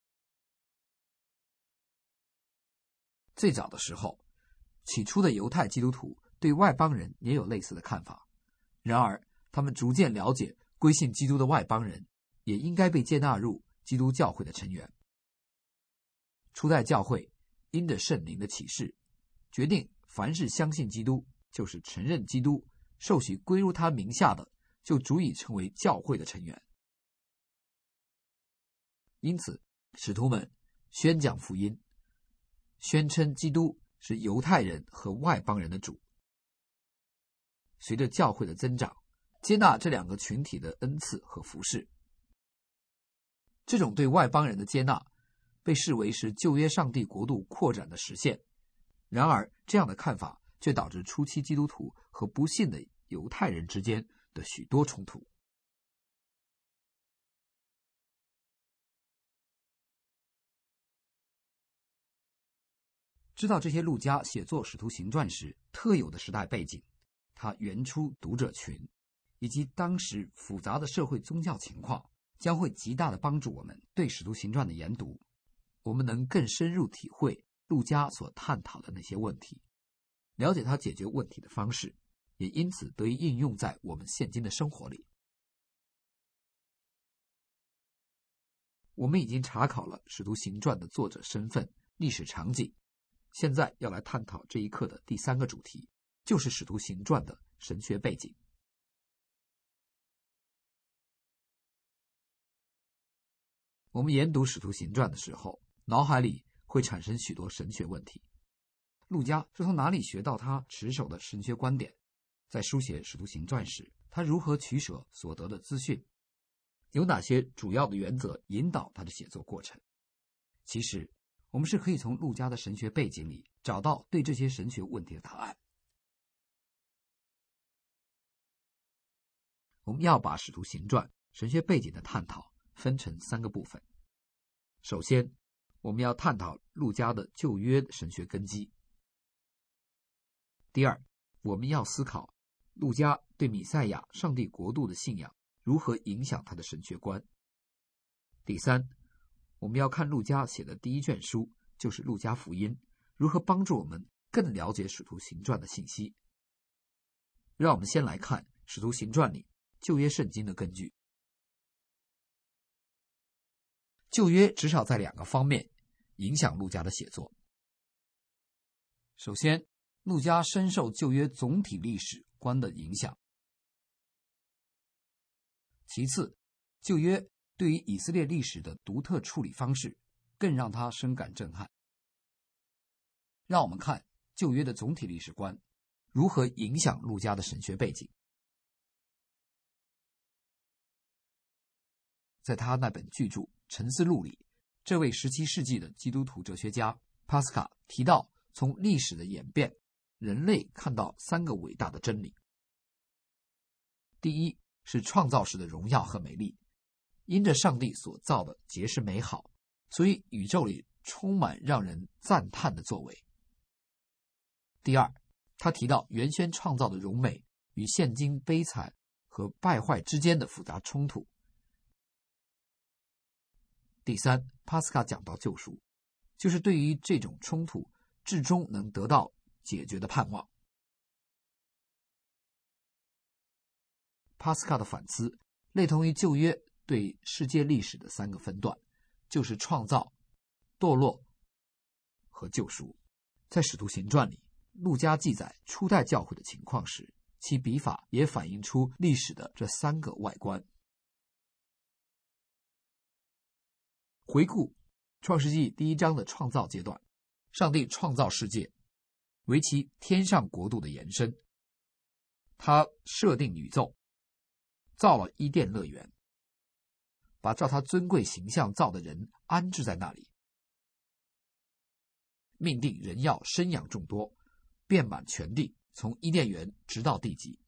最早的时候，起初的犹太基督徒对外邦人也有类似的看法，然而他们逐渐了解归信基督的外邦人也应该被接纳入基督教会的成员。初代教会因着圣灵的启示，决定凡是相信基督，就是承认基督，受许归入他名下的，就足以成为教会的成员。因此，使徒们宣讲福音，宣称基督是犹太人和外邦人的主。随着教会的增长，接纳这两个群体的恩赐和服事。这种对外邦人的接纳被视为是旧约上帝国度扩展的实现。然而，这样的看法却导致初期基督徒和不信的犹太人之间的许多冲突。知道这些路加写作《使徒行传》时特有的时代背景，他原初读者群，以及当时复杂的社会宗教情况，将会极大地帮助我们对《使徒行传》的研读。我们能更深入体会路加所探讨的那些问题，了解他解决问题的方式，也因此得以应用在我们现今的生活里。我们已经查考了《使徒行传》的作者身份、历史场景，现在要来探讨这一课的第三个主题，就是《使徒行传》的神学背景。我们研读《使徒行传》的时候，脑海里会产生许多神学问题。路加是从哪里学到他持守的神学观点？在书写《使徒行传》时，他如何取舍所得的资讯？有哪些主要的原则引导他的写作过程？其实，我们是可以从路加的神学背景里找到对这些神学问题的答案。我们要把《使徒行传》神学背景的探讨分成三个部分。首先，我们要探讨路加的旧约神学根基。第二，我们要思考路加对弥赛亚、上帝国度的信仰如何影响他的神学观。第三，我们要看路加写的第一卷书，就是路加福音，如何帮助我们更了解使徒行传的信息。让我们先来看使徒行传里旧约圣经的根据。旧约至少在两个方面影响路加的写作。首先，路加深受旧约总体历史观的影响。其次，旧约对于以色列历史的独特处理方式更让他深感震撼。让我们看旧约的总体历史观如何影响路加的神学背景。在他那本巨著《沉思录》里，这位17世纪的基督徒哲学家帕斯卡提到，从历史的演变，人类看到三个伟大的真理。第一是创造时的荣耀和美丽，因着上帝所造的皆是美好，所以宇宙里充满让人赞叹的作为。第二，他提到原先创造的荣美与现今悲惨和败坏之间的复杂冲突。第三，帕斯卡讲到救赎，就是对于这种冲突至终能得到解决的盼望。帕斯卡的反思类同于旧约对世界历史的三个分段，就是创造、堕落和救赎。在使徒行传里，路加记载初代教会的情况时，其笔法也反映出历史的这三个外观。回顾创世纪第1章的创造阶段，上帝创造世界为其天上国度的延伸。他设定宇宙，造了伊甸乐园，把照他尊贵形象造的人安置在那里，命定人要生养众多，遍满全地，从伊甸园直到地极。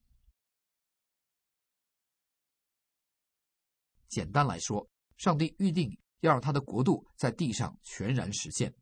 简单来说，上帝预定要让他的国度在地上全然实现。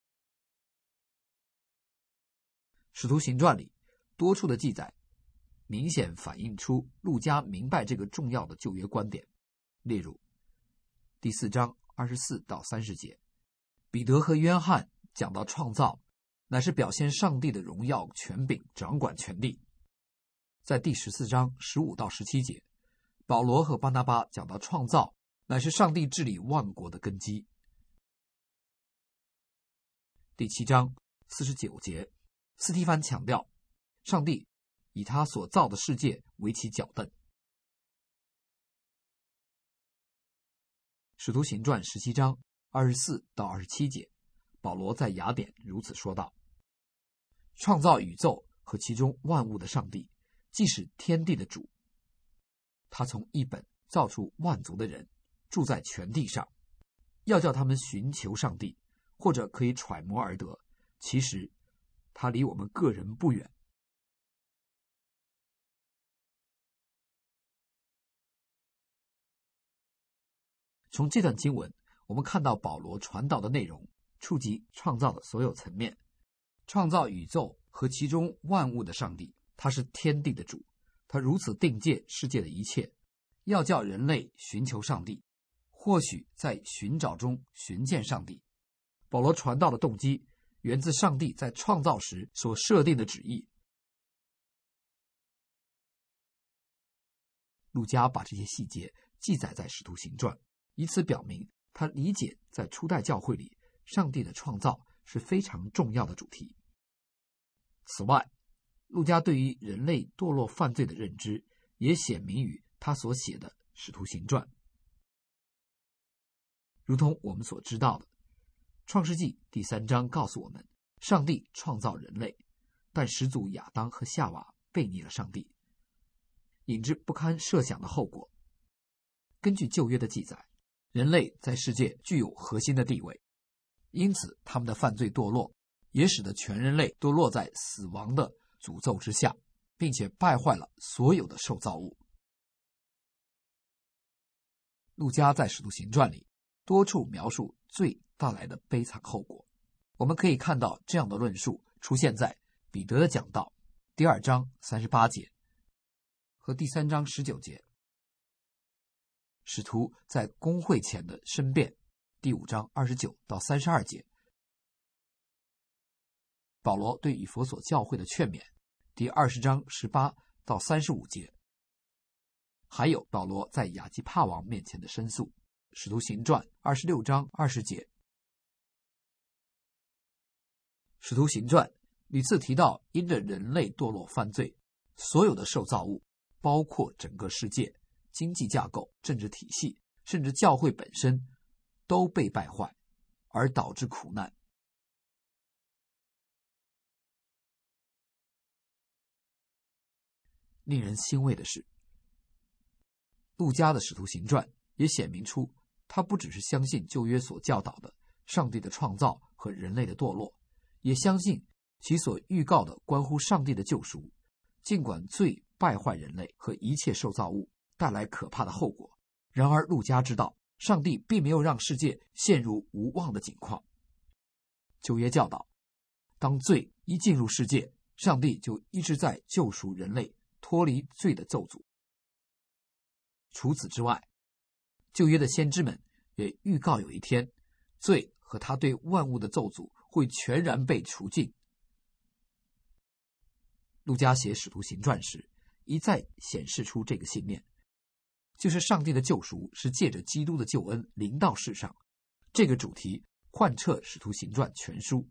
使徒行传里多处的记载， 明显反映出路加明白这个重要的旧约观点。例如第4章24到30节，彼得和约翰讲到创造乃是表现上帝的荣耀、权柄、掌管全地。在第14章15到17节，保罗和巴拿巴讲到创造乃是上帝治理万国的根基。第7章49节，斯提凡强调上帝以他所造的世界为其脚凳。使徒行传17章24到27节，保罗在雅典如此说道：创造宇宙和其中万物的上帝，既是天地的主，他从一本造出万族的人，住在全地上，要叫他们寻求上帝，或者可以揣摩而得，其实他离我们个人不远。从这段经文，我们看到保罗传导的内容触及创造的所有层面。创造宇宙和其中万物的上帝，他是天地的主，他如此定界世界的一切，要叫人类寻求上帝，或许在寻找中寻见上帝。保罗传道的动机源自上帝在创造时所设定的旨意。路加把这些细节记载在使徒行传，以此表明他理解在初代教会里上帝的创造是非常重要的主题。此外，路加对于人类堕落犯罪的认知也显明于他所写的使徒行传。如同我们所知道的，创世纪第3章告诉我们，上帝创造人类，但始祖亚当和夏娃背逆了上帝，引致不堪设想的后果。根据旧约的记载，人类在世界具有核心的地位，因此他们的犯罪堕落也使得全人类都落在死亡的诅咒之下，并且败坏了所有的受造物。路加在使徒行传里多处描述罪带来的悲惨后果，我们可以看到这样的论述出现在彼得的讲道第2章38节和第3章19节，使徒在公会前的申辩第5章29到32节，保罗对以弗所教会的劝勉第20章18到35节，还有保罗在亚基帕王面前的申诉，使徒行传26章20节。使徒行传屡次提到，因着人类堕落犯罪，所有的受造物，包括整个世界、经济架构、政治体系，甚至教会本身，都被败坏，而导致苦难。令人欣慰的是，路加的使徒行传也显明出，他不只是相信旧约所教导的上帝的创造和人类的堕落，也相信其所预告的关乎上帝的救赎。尽管罪败坏人类和一切受造物，带来可怕的后果，然而路加知道，上帝并没有让世界陷入无望的境况。旧约教导，当罪一进入世界，上帝就一直在救赎人类脱离罪的咒诅。除此之外，旧约的先知们也预告有一天，罪和他对万物的咒诅会全然被除尽。路加写使徒行传时，一再显示出这个信念，就是上帝的救赎是借着基督的救恩临到世上。这个主题贯彻使徒行传全书。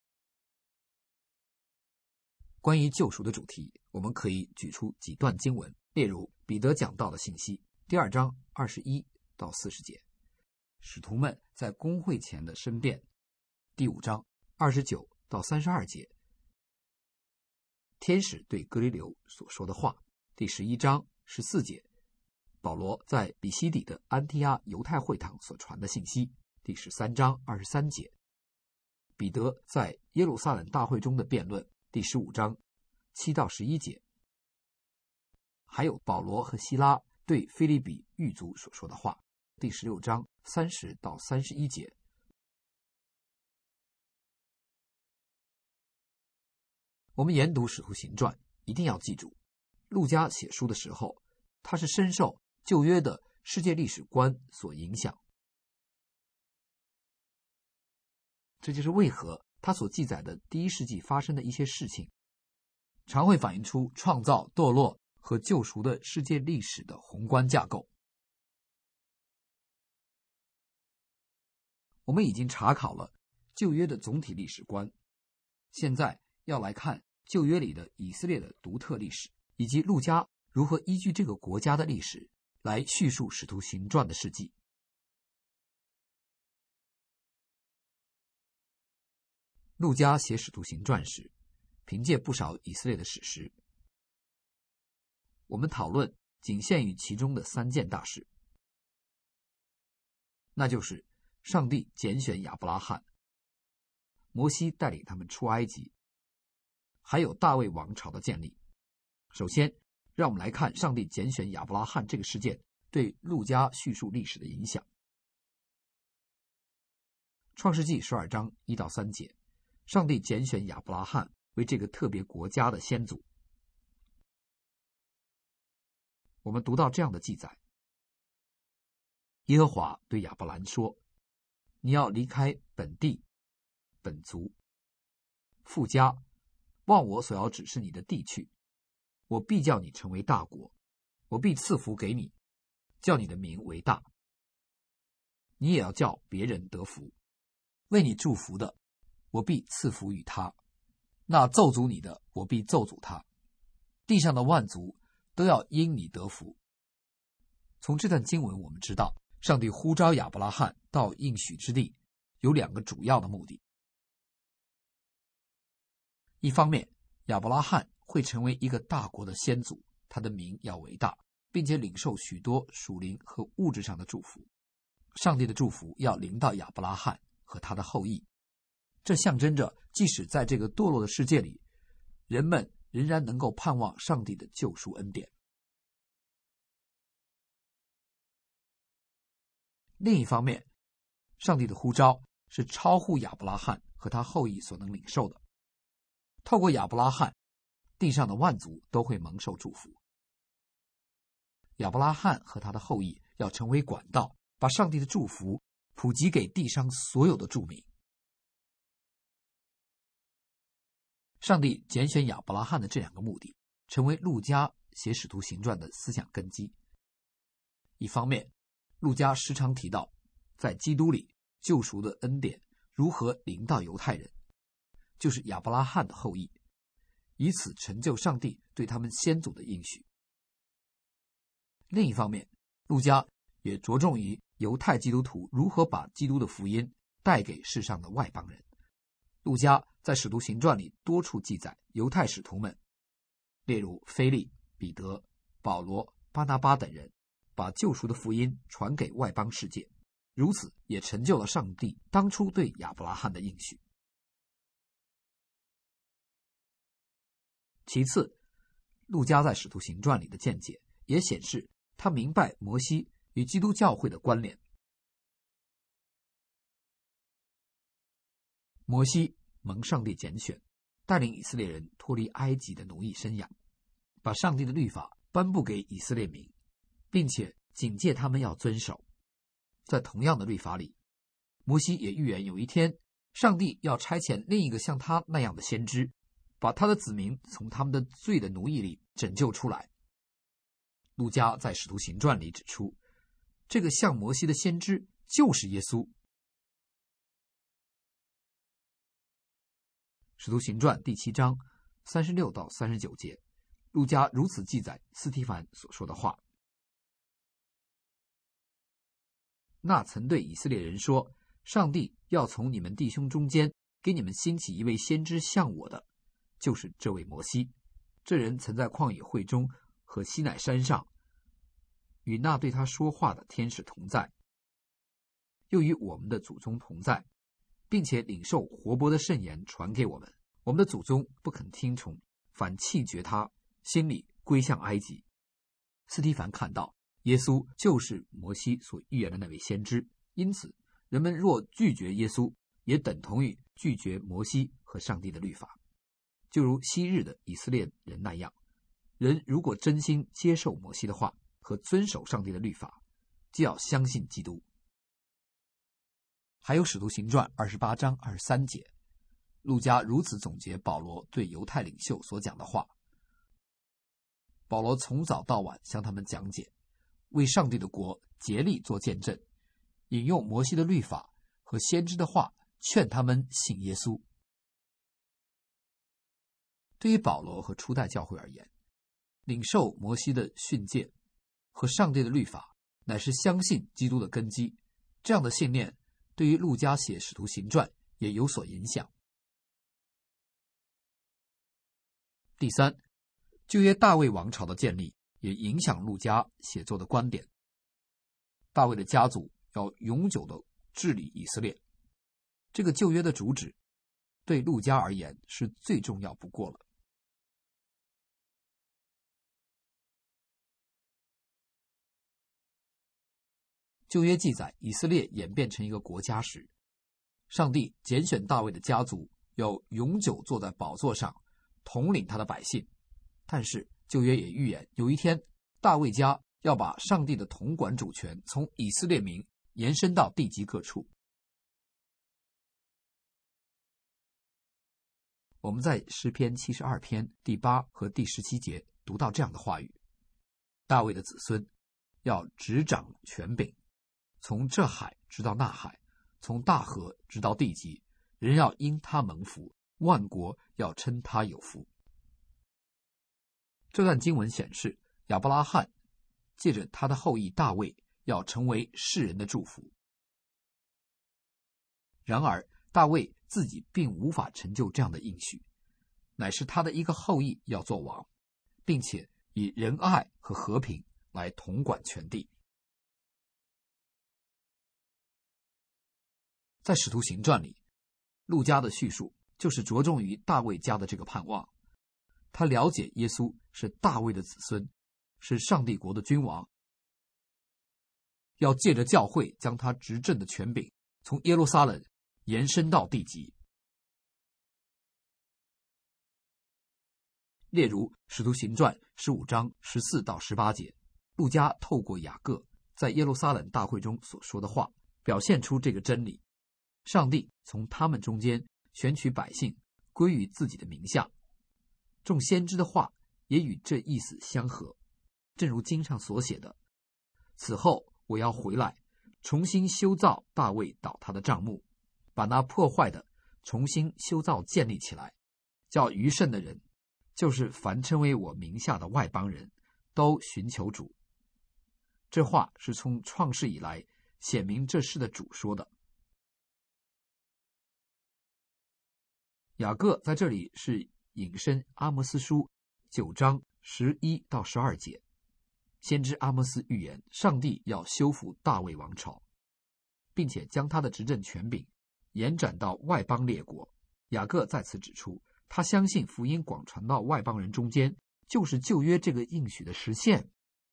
关于救赎的主题，我们可以举出几段经文，例如彼得讲道的信息第2章21到40节，使徒们在公会前的申辩第5章29到32节，天使对哥尼流所说的话第11章14节，保罗在比西底的安提阿犹太会堂所传的信息第13章23节，彼得在耶路撒冷大会中的辩论第15章7到11节，还有保罗和希拉对腓立比狱卒所说的话第16章30到31节。我们研读使徒行传一定要记住， 路加写书的时候，他是深受旧约的世界历史观所影响。这就是为何他所记载的第一世纪发生的一些事情，常会反映出创造、堕落和救赎的世界历史的宏观架构。我们已经查考了旧约的总体历史观，现在要来看旧约里的以色列的独特历史，以及路加如何依据这个国家的历史来叙述使徒行传的事迹。路加写使徒行传时，凭借不少以色列的史实。我们讨论仅限于其中的3件大事，那就是上帝拣选亚伯拉罕，摩西带领他们出埃及，还有大卫王朝的建立。首先，让我们来看上帝拣选亚伯拉罕这个事件对路加叙述历史的影响。创世纪12章1到3节，上帝拣选亚伯拉罕为这个特别国家的先祖。我们读到这样的记载：耶和华对亚伯兰说，你要离开本地、本族、父家，往我所要指示你的地去。我必叫你成为大国，我必赐福给你，叫你的名为大。你也要叫别人得福。为你祝福的，我必赐福于他；那咒诅你的，我必咒诅他。地上的万族都要因你得福。从这段经文我们知道，上帝呼召亚伯拉罕到应许之地有2个主要的目的。一方面，亚伯拉罕会成为一个大国的先祖，他的名要伟大，并且领受许多属灵和物质上的祝福。上帝的祝福要临到亚伯拉罕和他的后裔，这象征着即使在这个堕落的世界里，人们仍然能够盼望上帝的救赎恩典。另一方面，上帝的呼召是超乎亚伯拉罕和他后裔所能领受的。透过亚伯拉罕，地上的万族都会蒙受祝福。亚伯拉罕和他的后裔要成为管道，把上帝的祝福普及给地上所有的住民。上帝拣选亚伯拉罕的这2个目的，成为路加写使徒行传的思想根基。一方面，路加时常提到在基督里救赎的恩典如何临到犹太人，就是亚伯拉罕的后裔，以此成就上帝对他们先祖的应许。另一方面，路加也着重于犹太基督徒如何把基督的福音带给世上的外邦人。路加在使徒行传里多处记载犹太使徒们，例如腓利、彼得、保罗、巴拿巴等人，把救赎的福音传给外邦世界，如此也成就了上帝当初对亚伯拉罕的应许。其次，路加在使徒行传里的见解也显示他明白摩西与基督教会的关联。摩西蒙上帝拣选，带领以色列人脱离埃及的奴役生涯，把上帝的律法颁布给以色列民，并且警戒他们要遵守。在同样的律法里，摩西也预言有一天，上帝要差遣另一个像他那样的先知，把他的子民从他们的罪的奴役里拯救出来。路加在使徒行传里指出，这个像摩西的先知就是耶稣。使徒行传第7章36到39节，路加如此记载斯提凡所说的话：那曾对以色列人说，上帝要从你们弟兄中间给你们兴起一位先知像我的，就是这位摩西。这人曾在旷野会中和西乃山上与那对他说话的天使同在，又与我们的祖宗同在，并且领受活泼的圣言传给我们。我们的祖宗不肯听从，反弃绝他，心里归向埃及。斯提凡看到耶稣就是摩西所预言的那位先知，因此人们若拒绝耶稣，也等同于拒绝摩西和上帝的律法，就如昔日的以色列人那样。 人如果真心接受摩西的话和遵守上帝的律法，就要相信基督。还有使徒行传28章23节，路加如此总结保罗对犹太领袖所讲的话。保罗从早到晚向他们讲解，为上帝的国竭力做见证，引用摩西的律法和先知的话，劝他们信耶稣。对于保罗和初代教会而言，领受摩西的训诫和上帝的律法乃是相信基督的根基，这样的信念对于路加写使徒行传也有所影响。第三，旧约大卫王朝的建立也影响路加写作的观点。大卫的家族要永久的治理以色列，这个旧约的主旨对路加而言是最重要不过了。旧约记载以色列演变成一个国家时，上帝拣选大卫的家族要永久坐在宝座上统领他的百姓。但是旧约也预言，有一天大卫家要把上帝的统管主权从以色列民延伸到地极各处。我们在诗篇72篇第8和第17节读到这样的话语：大卫的子孙要执掌权柄，从这海直到那海，从大河直到地极，人要因他蒙福，万国要称他有福。这段经文显示，亚伯拉罕借着他的后裔大卫要成为世人的祝福。然而大卫自己并无法成就这样的应许，乃是他的一个后裔要做王，并且以仁爱和和平来统管全地。在使徒行传里，路加的叙述就是着重于大卫家的这个盼望。他了解耶稣是大卫的子孙，是上帝国的君王，要借着教会将他执政的权柄从耶路撒冷延伸到地极。例如使徒行传15章14到18节，路加透过雅各在耶路撒冷大会中所说的话，表现出这个真理：上帝从他们中间选取百姓归于自己的名下。众先知的话也与这意思相合，正如经上所写的：此后我要回来，重新修造大卫倒塌的帐幕，把那破坏的重新修造建立起来，叫余剩的人，就是凡称为我名下的外邦人，都寻求主。这话是从创世以来显明这事的主说的。雅各在这里是引申阿摩斯书9章11到12节，先知阿摩斯预言上帝要修复大卫王朝，并且将他的执政权柄延展到外邦列国。雅各在此指出，他相信福音广传到外邦人中间，就是旧约这个应许的实现。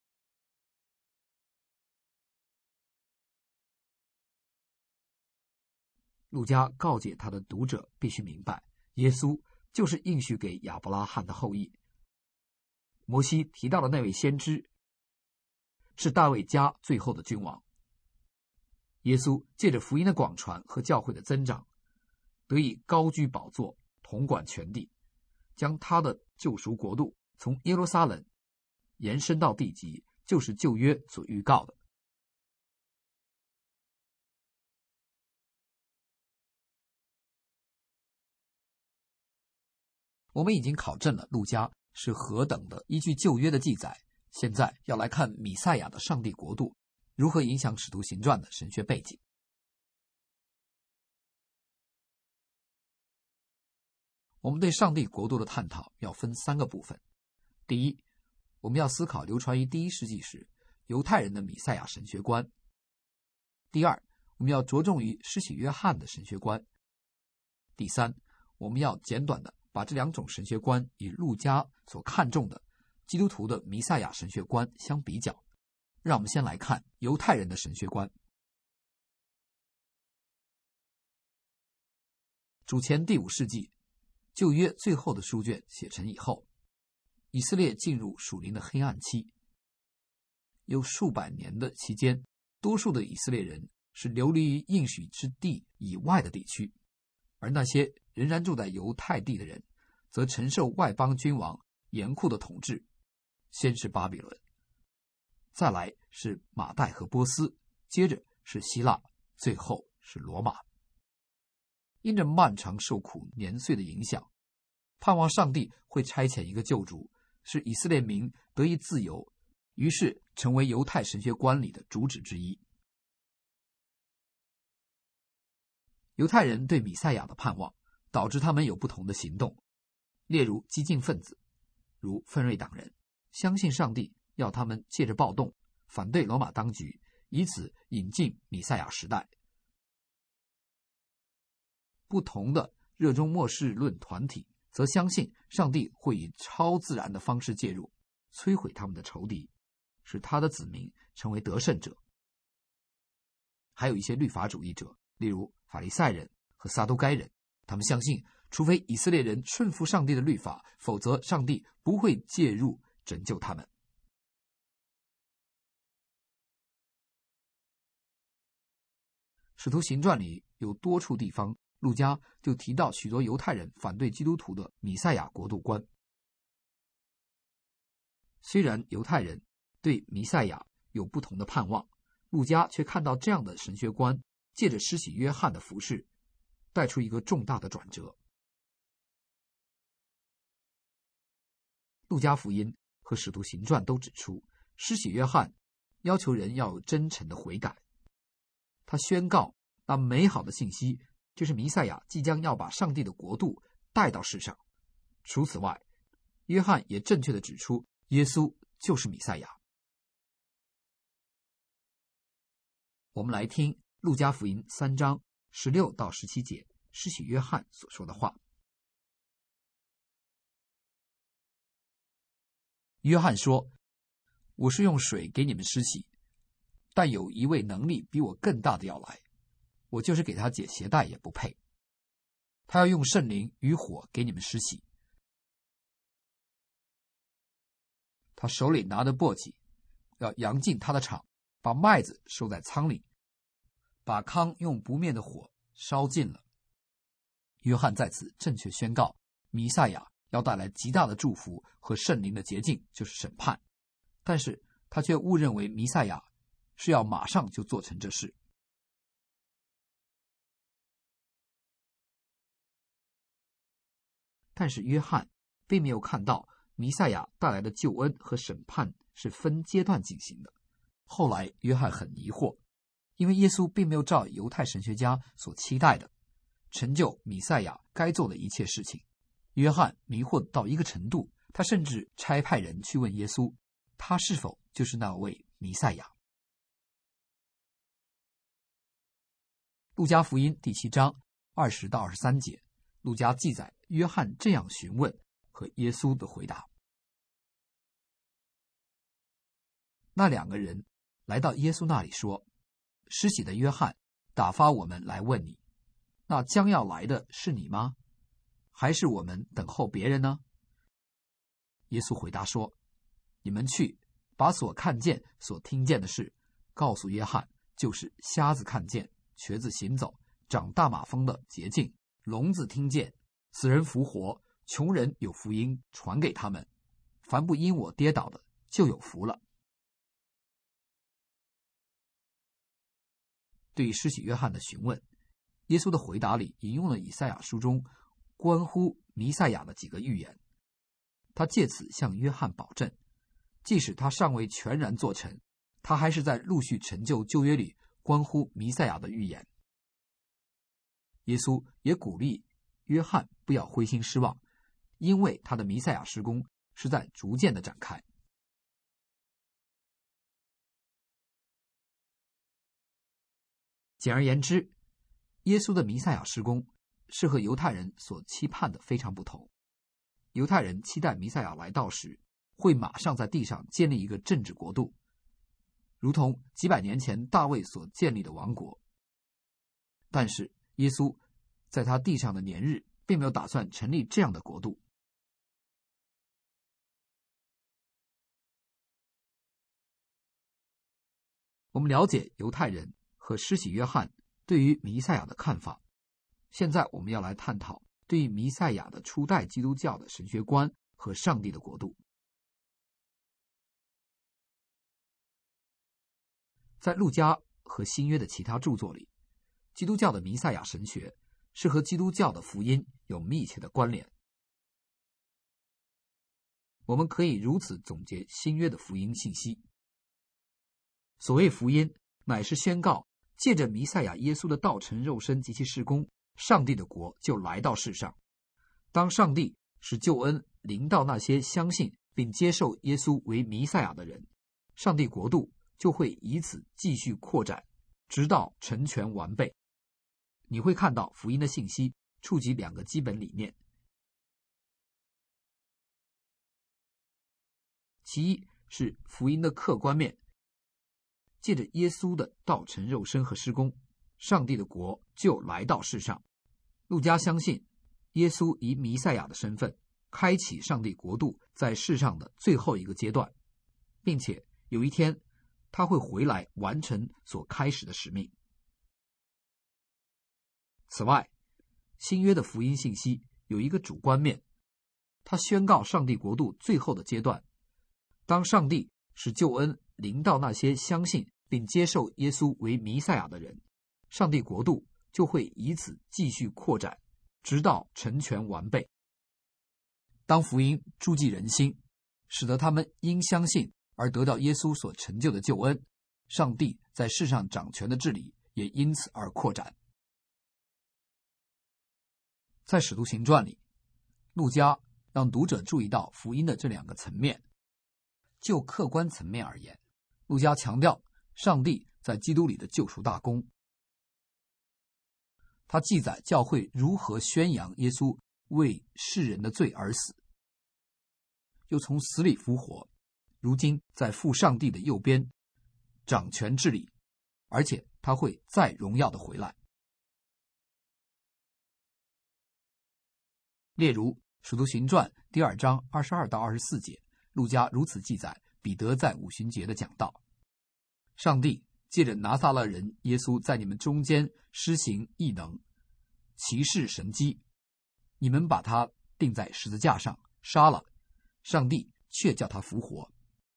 路加告诫他的读者必须明白，耶稣就是应许给亚伯拉罕的后裔。摩西提到的那位先知是大卫家最后的君王。耶稣借着福音的广传和教会的增长，得以高居宝座，统管全地，将他的救赎国度从耶路撒冷延伸到地极，就是旧约所预告的。我们已经考证了路加是何等的依据旧约的记载，现在要来看弥赛亚的上帝国度如何影响使徒行传的神学背景。我们对上帝国度的探讨要分3个部分。第一，我们要思考流传于第1世纪时犹太人的弥赛亚神学观。第二，我们要着重于施洗约翰的神学观。第三，我们要简短的把这2种神学观与路加所看重的基督徒的弥赛亚神学观相比较。让我们先来看犹太人的神学观。主前第5世纪，旧约最后的书卷写成以后， 以色列进入属灵的黑暗期。有数百年的期间，多数的以色列人是流离于应许之地以外的地区，而那些仍然住在犹太地的人，则承受外邦君王严酷的统治。先是巴比伦，再来是马代和波斯，接着是希腊，最后是罗马。因着漫长受苦年岁的影响，盼望上帝会差遣一个救主，使以色列民得以自由，于是成为犹太神学观里的主旨之一。犹太人对弥赛亚的盼望，导致他们有不同的行动，例如激进分子，如奋锐党人，相信上帝要他们借着暴动反对罗马当局，以此引进弥赛亚时代。不同的热衷末世论团体则相信上帝会以超自然的方式介入，摧毁他们的仇敌，使他的子民成为得胜者。还有一些律法主义者，例如法利赛人和撒都该人，他们相信除非以色列人顺服上帝的律法，否则上帝不会介入拯救他们。使徒行传里有多处地方，路加就提到许多犹太人反对基督徒的弥赛亚国度观。虽然犹太人对弥赛亚有不同的盼望，路加却看到这样的神学观借着施洗约翰的服事，带出一个重大的转折。路加福音和使徒行传都指出，施洗约翰要求人要有真诚的悔改。他宣告那美好的信息，就是弥赛亚即将要把上帝的国度带到世上。除此外，约翰也正确地指出耶稣就是弥赛亚。我们来听路加福音3章16到17节，施洗约翰所说的话。约翰说，我是用水给你们施洗，但有一位能力比我更大的要来，我就是给他解鞋带也不配。他要用圣灵与火给你们施洗。他手里拿着簸箕，要扬进他的场，把麦子收在仓里，把糠用不灭的火烧尽了。约翰在此正确宣告，弥赛亚要带来极大的祝福和圣灵的洁净，就是审判。但是他却误认为弥赛亚是要马上就做成这事。但是约翰并没有看到弥赛亚带来的救恩和审判是分阶段进行的。后来约翰很疑惑，因为耶稣并没有照犹太神学家所期待的成就弥赛亚该做的一切事情。约翰迷惑到一个程度，他甚至差派人去问耶稣，他是否就是那位弥赛亚。路加福音第7章20到23节，路加记载约翰这样询问和耶稣的回答。那两个人来到耶稣那里说，施洗的约翰打发我们来问你，那将要来的是你吗？还是我们等候别人呢？耶稣回答说，你们去把所看见所听见的事告诉约翰，就是瞎子看见，瘸子行走，长大马蜂的洁净，聋子听见，死人复活，穷人有福音传给他们，凡不因我跌倒的就有福了。对于施洗约翰的询问，耶稣的回答里引用了以赛亚书中关乎弥赛亚的几个预言。他借此向约翰保证，即使他尚未全然做成，他还是在陆续成就旧约里关乎弥赛亚的预言。耶稣也鼓励约翰不要灰心失望，因为他的弥赛亚事工是在逐渐的展开。简而言之，耶稣的弥赛亚事工是和犹太人所期盼的非常不同。犹太人期待弥赛亚来到时，会马上在地上建立一个政治国度，如同几百年前大卫所建立的王国。但是耶稣在他地上的年日，并没有打算成立这样的国度。 我们了解犹太人和施洗约翰对于弥赛亚的看法。现在我们要来探讨对于弥赛亚的初代基督教的神学观和上帝的国度。在路加和新约的其他著作里，基督教的弥赛亚神学是和基督教的福音有密切的关联。我们可以如此总结新约的福音信息。所谓福音，乃是宣告借着弥赛亚耶稣的道成肉身及其事工，上帝的国就来到世上。当上帝使救恩临到那些相信并接受耶稣为弥赛亚的人，上帝国度就会以此继续扩展，直到成全完备。你会看到福音的信息触及两个基本理念。其一是福音的客观面，借着耶稣的道成肉身和施工，上帝的国就来到世上。路加相信耶稣以弥赛亚的身份开启上帝国度在世上的最后一个阶段，并且有一天他会回来完成所开始的使命。此外，新约的福音信息有一个主观面，它宣告上帝国度最后的阶段。当上帝使救恩临到那些相信并接受耶稣为弥赛亚的人，上帝国度就会以此继续扩展，直到成全完备。当福音注记人心，使得他们因相信而得到耶稣所成就的救恩，上帝在世上掌权的治理也因此而扩展。在使徒行传里，路加让读者注意到福音的这两个层面。就客观层面而言，路加强调上帝在基督里的救赎大功。他记载教会如何宣扬耶稣为世人的罪而死，又从死里复活，如今在父上帝的右边掌权治理，而且他会再荣耀的回来。例如使徒行传第2章22到24节，路加如此记载彼得在五旬节的讲道：上帝借着拿撒勒人耶稣在你们中间施行异能、奇事神迹，你们把他钉在十字架上杀了，上帝却叫他复活。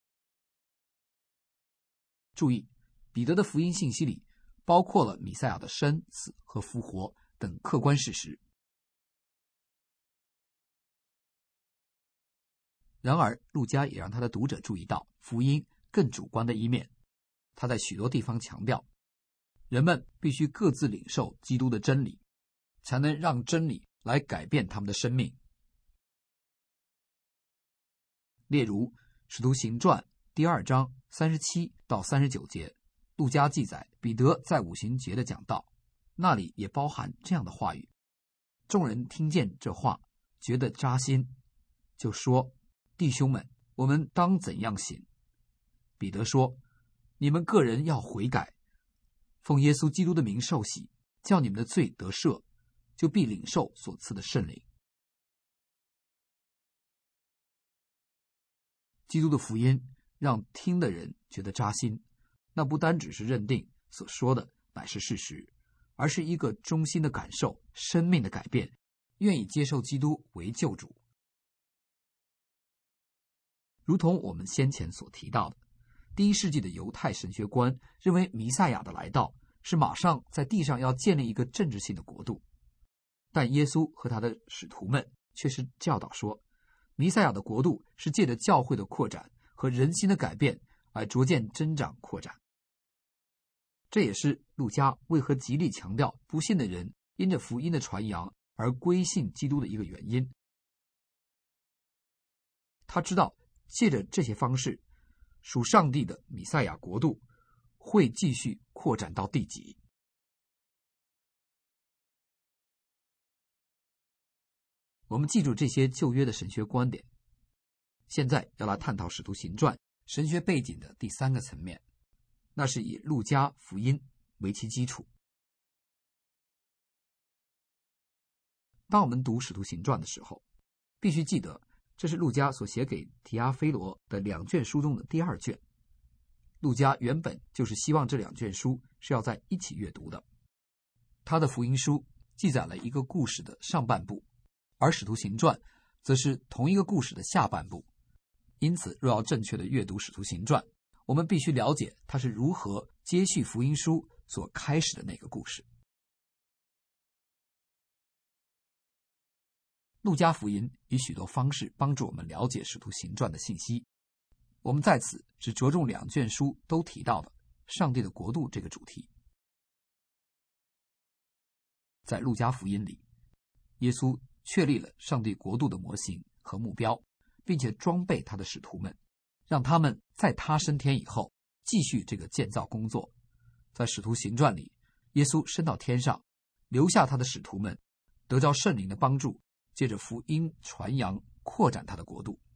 注意，彼得的福音信息里包括了弥赛亚的生死和复活等客观事实。然而路加也让他的读者注意到福音更主观的一面。他在许多地方强调，人们必须各自领受基督的真理，才能让真理来改变他们的生命。例如使徒行传第2章37到39节，路加记载彼得在五旬节的讲道，那里也包含这样的话语。众人听见这话，觉得扎心，就说：弟兄们，我们当怎样行？彼得说：你们个人要悔改，奉耶稣基督的名受洗，叫你们的罪得赦，就必领受所赐的圣灵。基督的福音让听的人觉得扎心，那不单只是认定所说的乃是事实，而是一个衷心的感受生命的改变，愿意接受基督为救主。如同我们先前所提到的，第1世纪的犹太神学观认为弥赛亚的来到是马上在地上要建立一个政治性的国度，但耶稣和他的使徒们却是教导说，弥赛亚的国度是借着教会的扩展和人心的改变而逐渐增长扩展。这也是路加为何极力强调不信的人因着福音的传扬而归信基督的一个原因。他知道借着这些方式，属上帝的弥赛亚国度会继续扩展到地极。我们记住这些旧约的神学观点，现在要来探讨使徒行传神学背景的第3个层面，那是以路加福音为其基础。当我们读使徒行传的时候，必须记得这是路加所写给提阿非罗的2卷书中的第2卷。 路加原本就是希望这两卷书是要在一起阅读的。他的福音书记载了一个故事的上半部，而使徒行传则是同一个故事的下半部。因此，若要正确的阅读使徒行传，我们必须了解它是如何接续福音书所开始的那个故事。路加福音以许多方式帮助我们了解使徒行传的信息。我们在此只着重两卷书都提到的上帝的国度这个主题。在路加福音里，耶稣确立了上帝国度的模型和目标，并且装备他的使徒们，让他们在他升天以后继续这个建造工作。在使徒行传里，耶稣升到天上，留下他的使徒们得着圣灵的帮助，借着福音传扬扩展他的国度。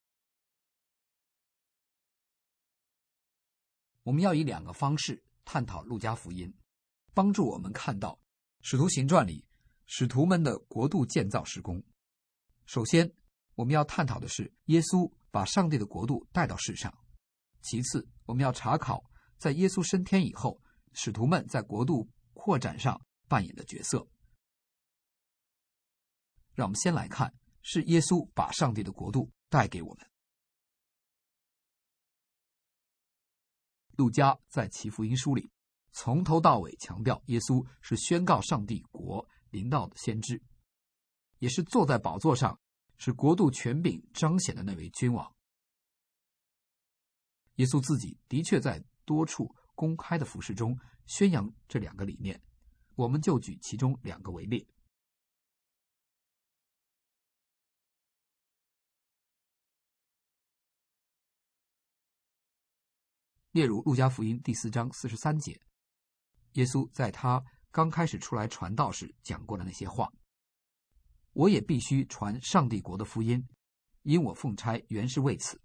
我们要以两个方式探讨路加福音，帮助我们看到使徒行传里使徒们的国度建造事工。首先，我们要探讨的是耶稣把上帝的国度带到世上。其次，我们要查考在耶稣升天以后，使徒们在国度扩展上扮演的角色。让我们先来看，是耶稣把上帝的国度带给我们。路加在其福音书里从头到尾强调，耶稣是宣告上帝国临到的先知，也是坐在宝座上使国度权柄彰显的那位君王。耶稣自己的确在多处公开的服事中宣扬这两个理念，我们就举其中两个为例。例如路加福音第4章43节，耶稣在他刚开始出来传道时讲过的那些话：我也必须传上帝国的福音，因我奉差原是为此。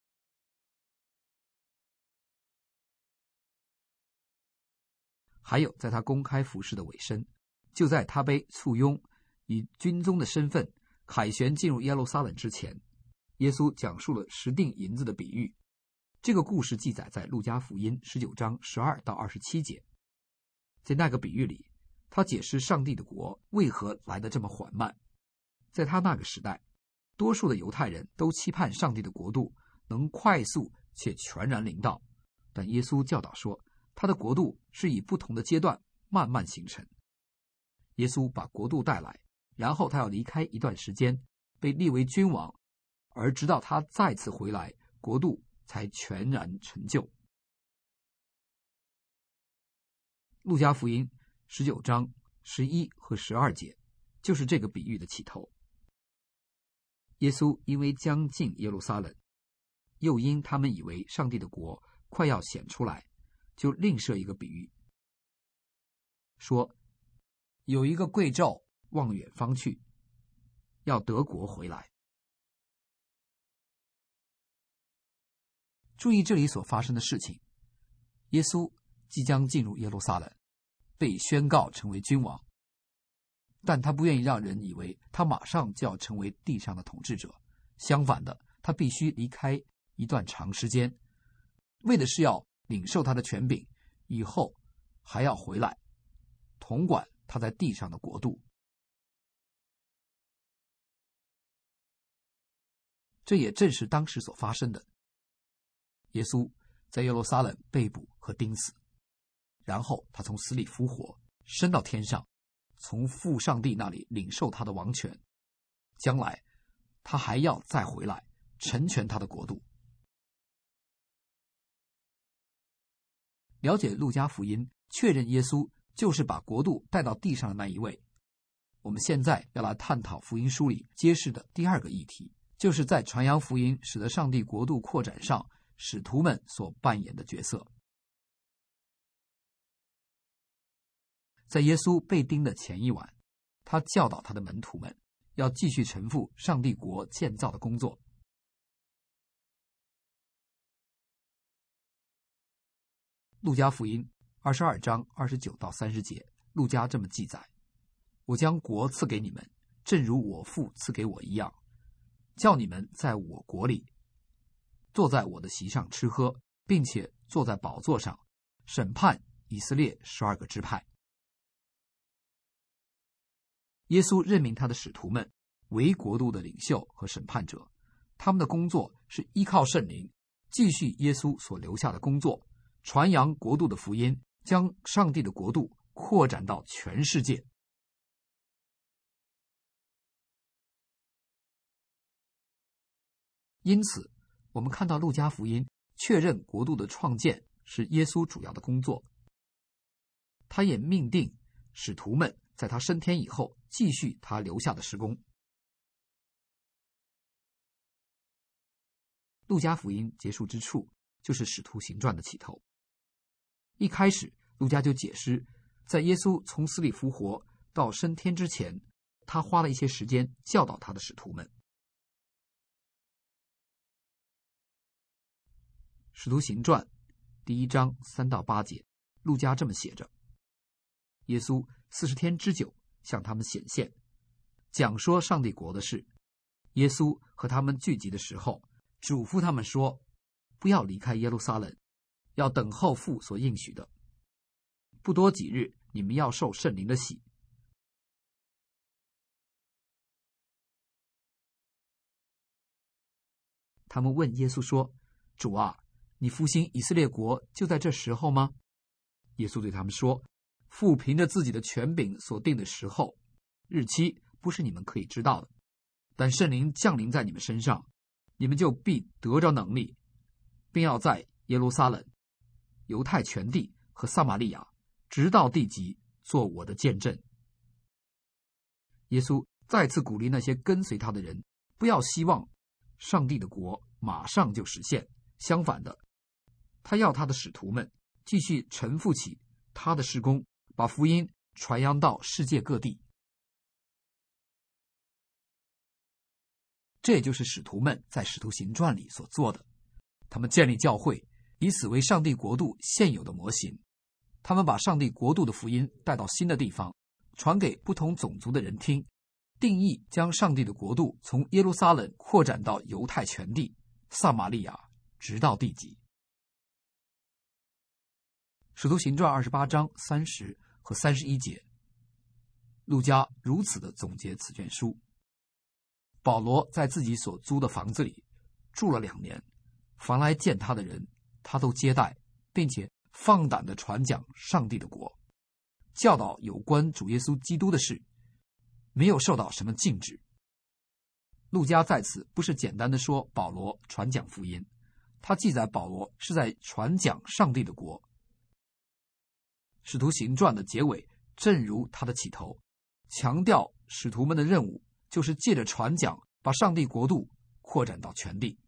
还有在他公开服事的尾声，就在他被簇拥以军宗的身份凯旋进入耶路撒冷之前，耶稣讲述了10锭银子的比喻。这个故事记载在路加福音19章12到27节。在那个比喻里，他解释上帝的国为何来得这么缓慢。在他那个时代，多数的犹太人都期盼上帝的国度能快速且全然临到，但耶稣教导说，他的国度是以不同的阶段慢慢形成。耶稣把国度带来，然后他要离开一段时间，被立为君王，而直到他再次回来，国度才全然成就。路加福音19章11和12节就是这个比喻的起头。耶稣因为将近耶路撒冷，又因他们以为上帝的国快要显出来，就另设一个比喻，说有一个贵胄往远方去，要得国回来。注意这里所发生的事情，耶稣即将进入耶路撒冷，被宣告成为君王，但他不愿意让人以为他马上就要成为地上的统治者，相反的，他必须离开一段长时间，为的是要领受他的权柄，以后还要回来统管他在地上的国度。这也正是当时所发生的。耶稣在耶路撒冷被捕和钉死，然后他从死里复活，升到天上，从父上帝那里领受他的王权。将来他还要再回来成全他的国度。了解路加福音，确认耶稣就是把国度带到地上的那一位。我们现在要来探讨福音书里揭示的第二个议题，就是在传扬福音使得上帝国度扩展上使徒们所扮演的角色。在耶稣被钉的前一晚，他教导他的门徒们要继续承负上帝国建造的工作。路加福音22章29到30节，路加这么记载：我将国赐给你们，正如我父赐给我一样，叫你们在我国里坐在我的席上吃喝， 并且坐在宝座上审判以色列12个支派。耶稣任命他的使徒们为国度的领袖和审判者，他们的工作是依靠圣灵，继续耶稣所留下的工作，传扬国度的福音，将上帝的国度扩展到全世界。因此，我们看到路加福音确认国度的创建是耶稣主要的工作，他也命定使徒们在他升天以后继续他留下的事工。路加福音结束之处就是使徒行传的起头。一开始，路加就解释，在耶稣从死里复活到升天之前，他花了一些时间教导他的使徒们。使徒行传1章3到8节，路加这么写着：耶稣40天之久向他们显现，讲说上帝国的事。耶稣和他们聚集的时候，嘱咐他们说，不要离开耶路撒冷，要等候父所应许的。不多几日，你们要受圣灵的洗。他们问耶稣说，主啊，你复兴以色列国就在这时候吗？耶稣对他们说，父凭着自己的权柄所定的时候、日期，不是你们可以知道的，但圣灵降临在你们身上，你们就必得着能力，并要在耶路撒冷、犹太全地和撒玛利亚，直到地极，做我的见证。耶稣再次鼓励那些跟随他的人，不要希望上帝的国马上就实现，相反的，他要他的使徒们继续承负起他的事工，把福音传扬到世界各地。这也就是使徒们在使徒行传里所做的，他们建立教会，以此为上帝国度现有的模型。他们把上帝国度的福音带到新的地方，传给不同种族的人听，定义将上帝的国度从耶路撒冷扩展到犹太全地、撒玛利亚，直到地极。使徒行传28章30和31节，路加如此的总结此卷书。保罗在自己所租的房子里住了2年，凡来见他的人，他都接待，并且放胆地传讲上帝的国，教导有关主耶稣基督的事，没有受到什么禁止。路加在此不是简单的说保罗传讲福音，他记载保罗是在传讲上帝的国。使徒行传的结尾正如他的起头，强调使徒们的任务就是借着传讲，把上帝国度扩展到全地。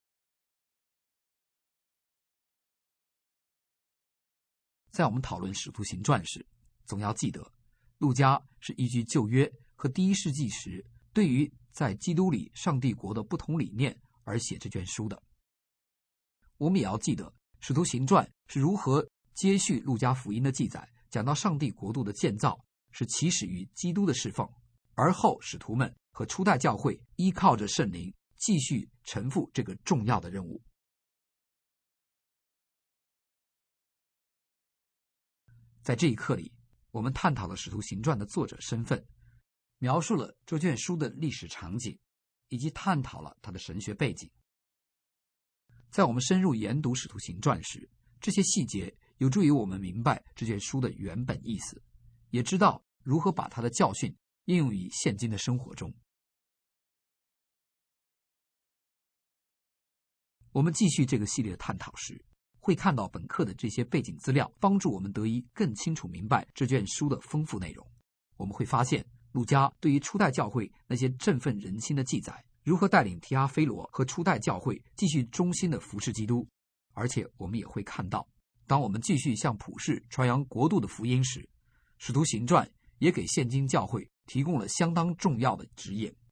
在我们讨论使徒行传时，总要记得，路加是依据旧约和第1世纪时对于在基督里上帝国的不同理念而写这卷书的。我们也要记得，使徒行传是如何接续路加福音的记载，讲到上帝国度的建造是起始于基督的侍奉，而后使徒们和初代教会依靠着圣灵继续承负这个重要的任务。在这一课里，我们探讨了使徒行传的作者身份，描述了这卷书的历史场景，以及探讨了它的神学背景。在我们深入研读使徒行传时，这些细节有助于我们明白这卷书的原本意思，也知道如何把它的教训应用于现今的生活中。我们继续这个系列的探讨时，会看到本课的这些背景资料，帮助我们得以更清楚明白这卷书的丰富内容。我们会发现，路加对于初代教会那些振奋人心的记载，如何带领提阿非罗和初代教会继续忠心的服侍基督。而且我们也会看到，当我们继续向普世传扬国度的福音时，使徒行传也给现今教会提供了相当重要的指引，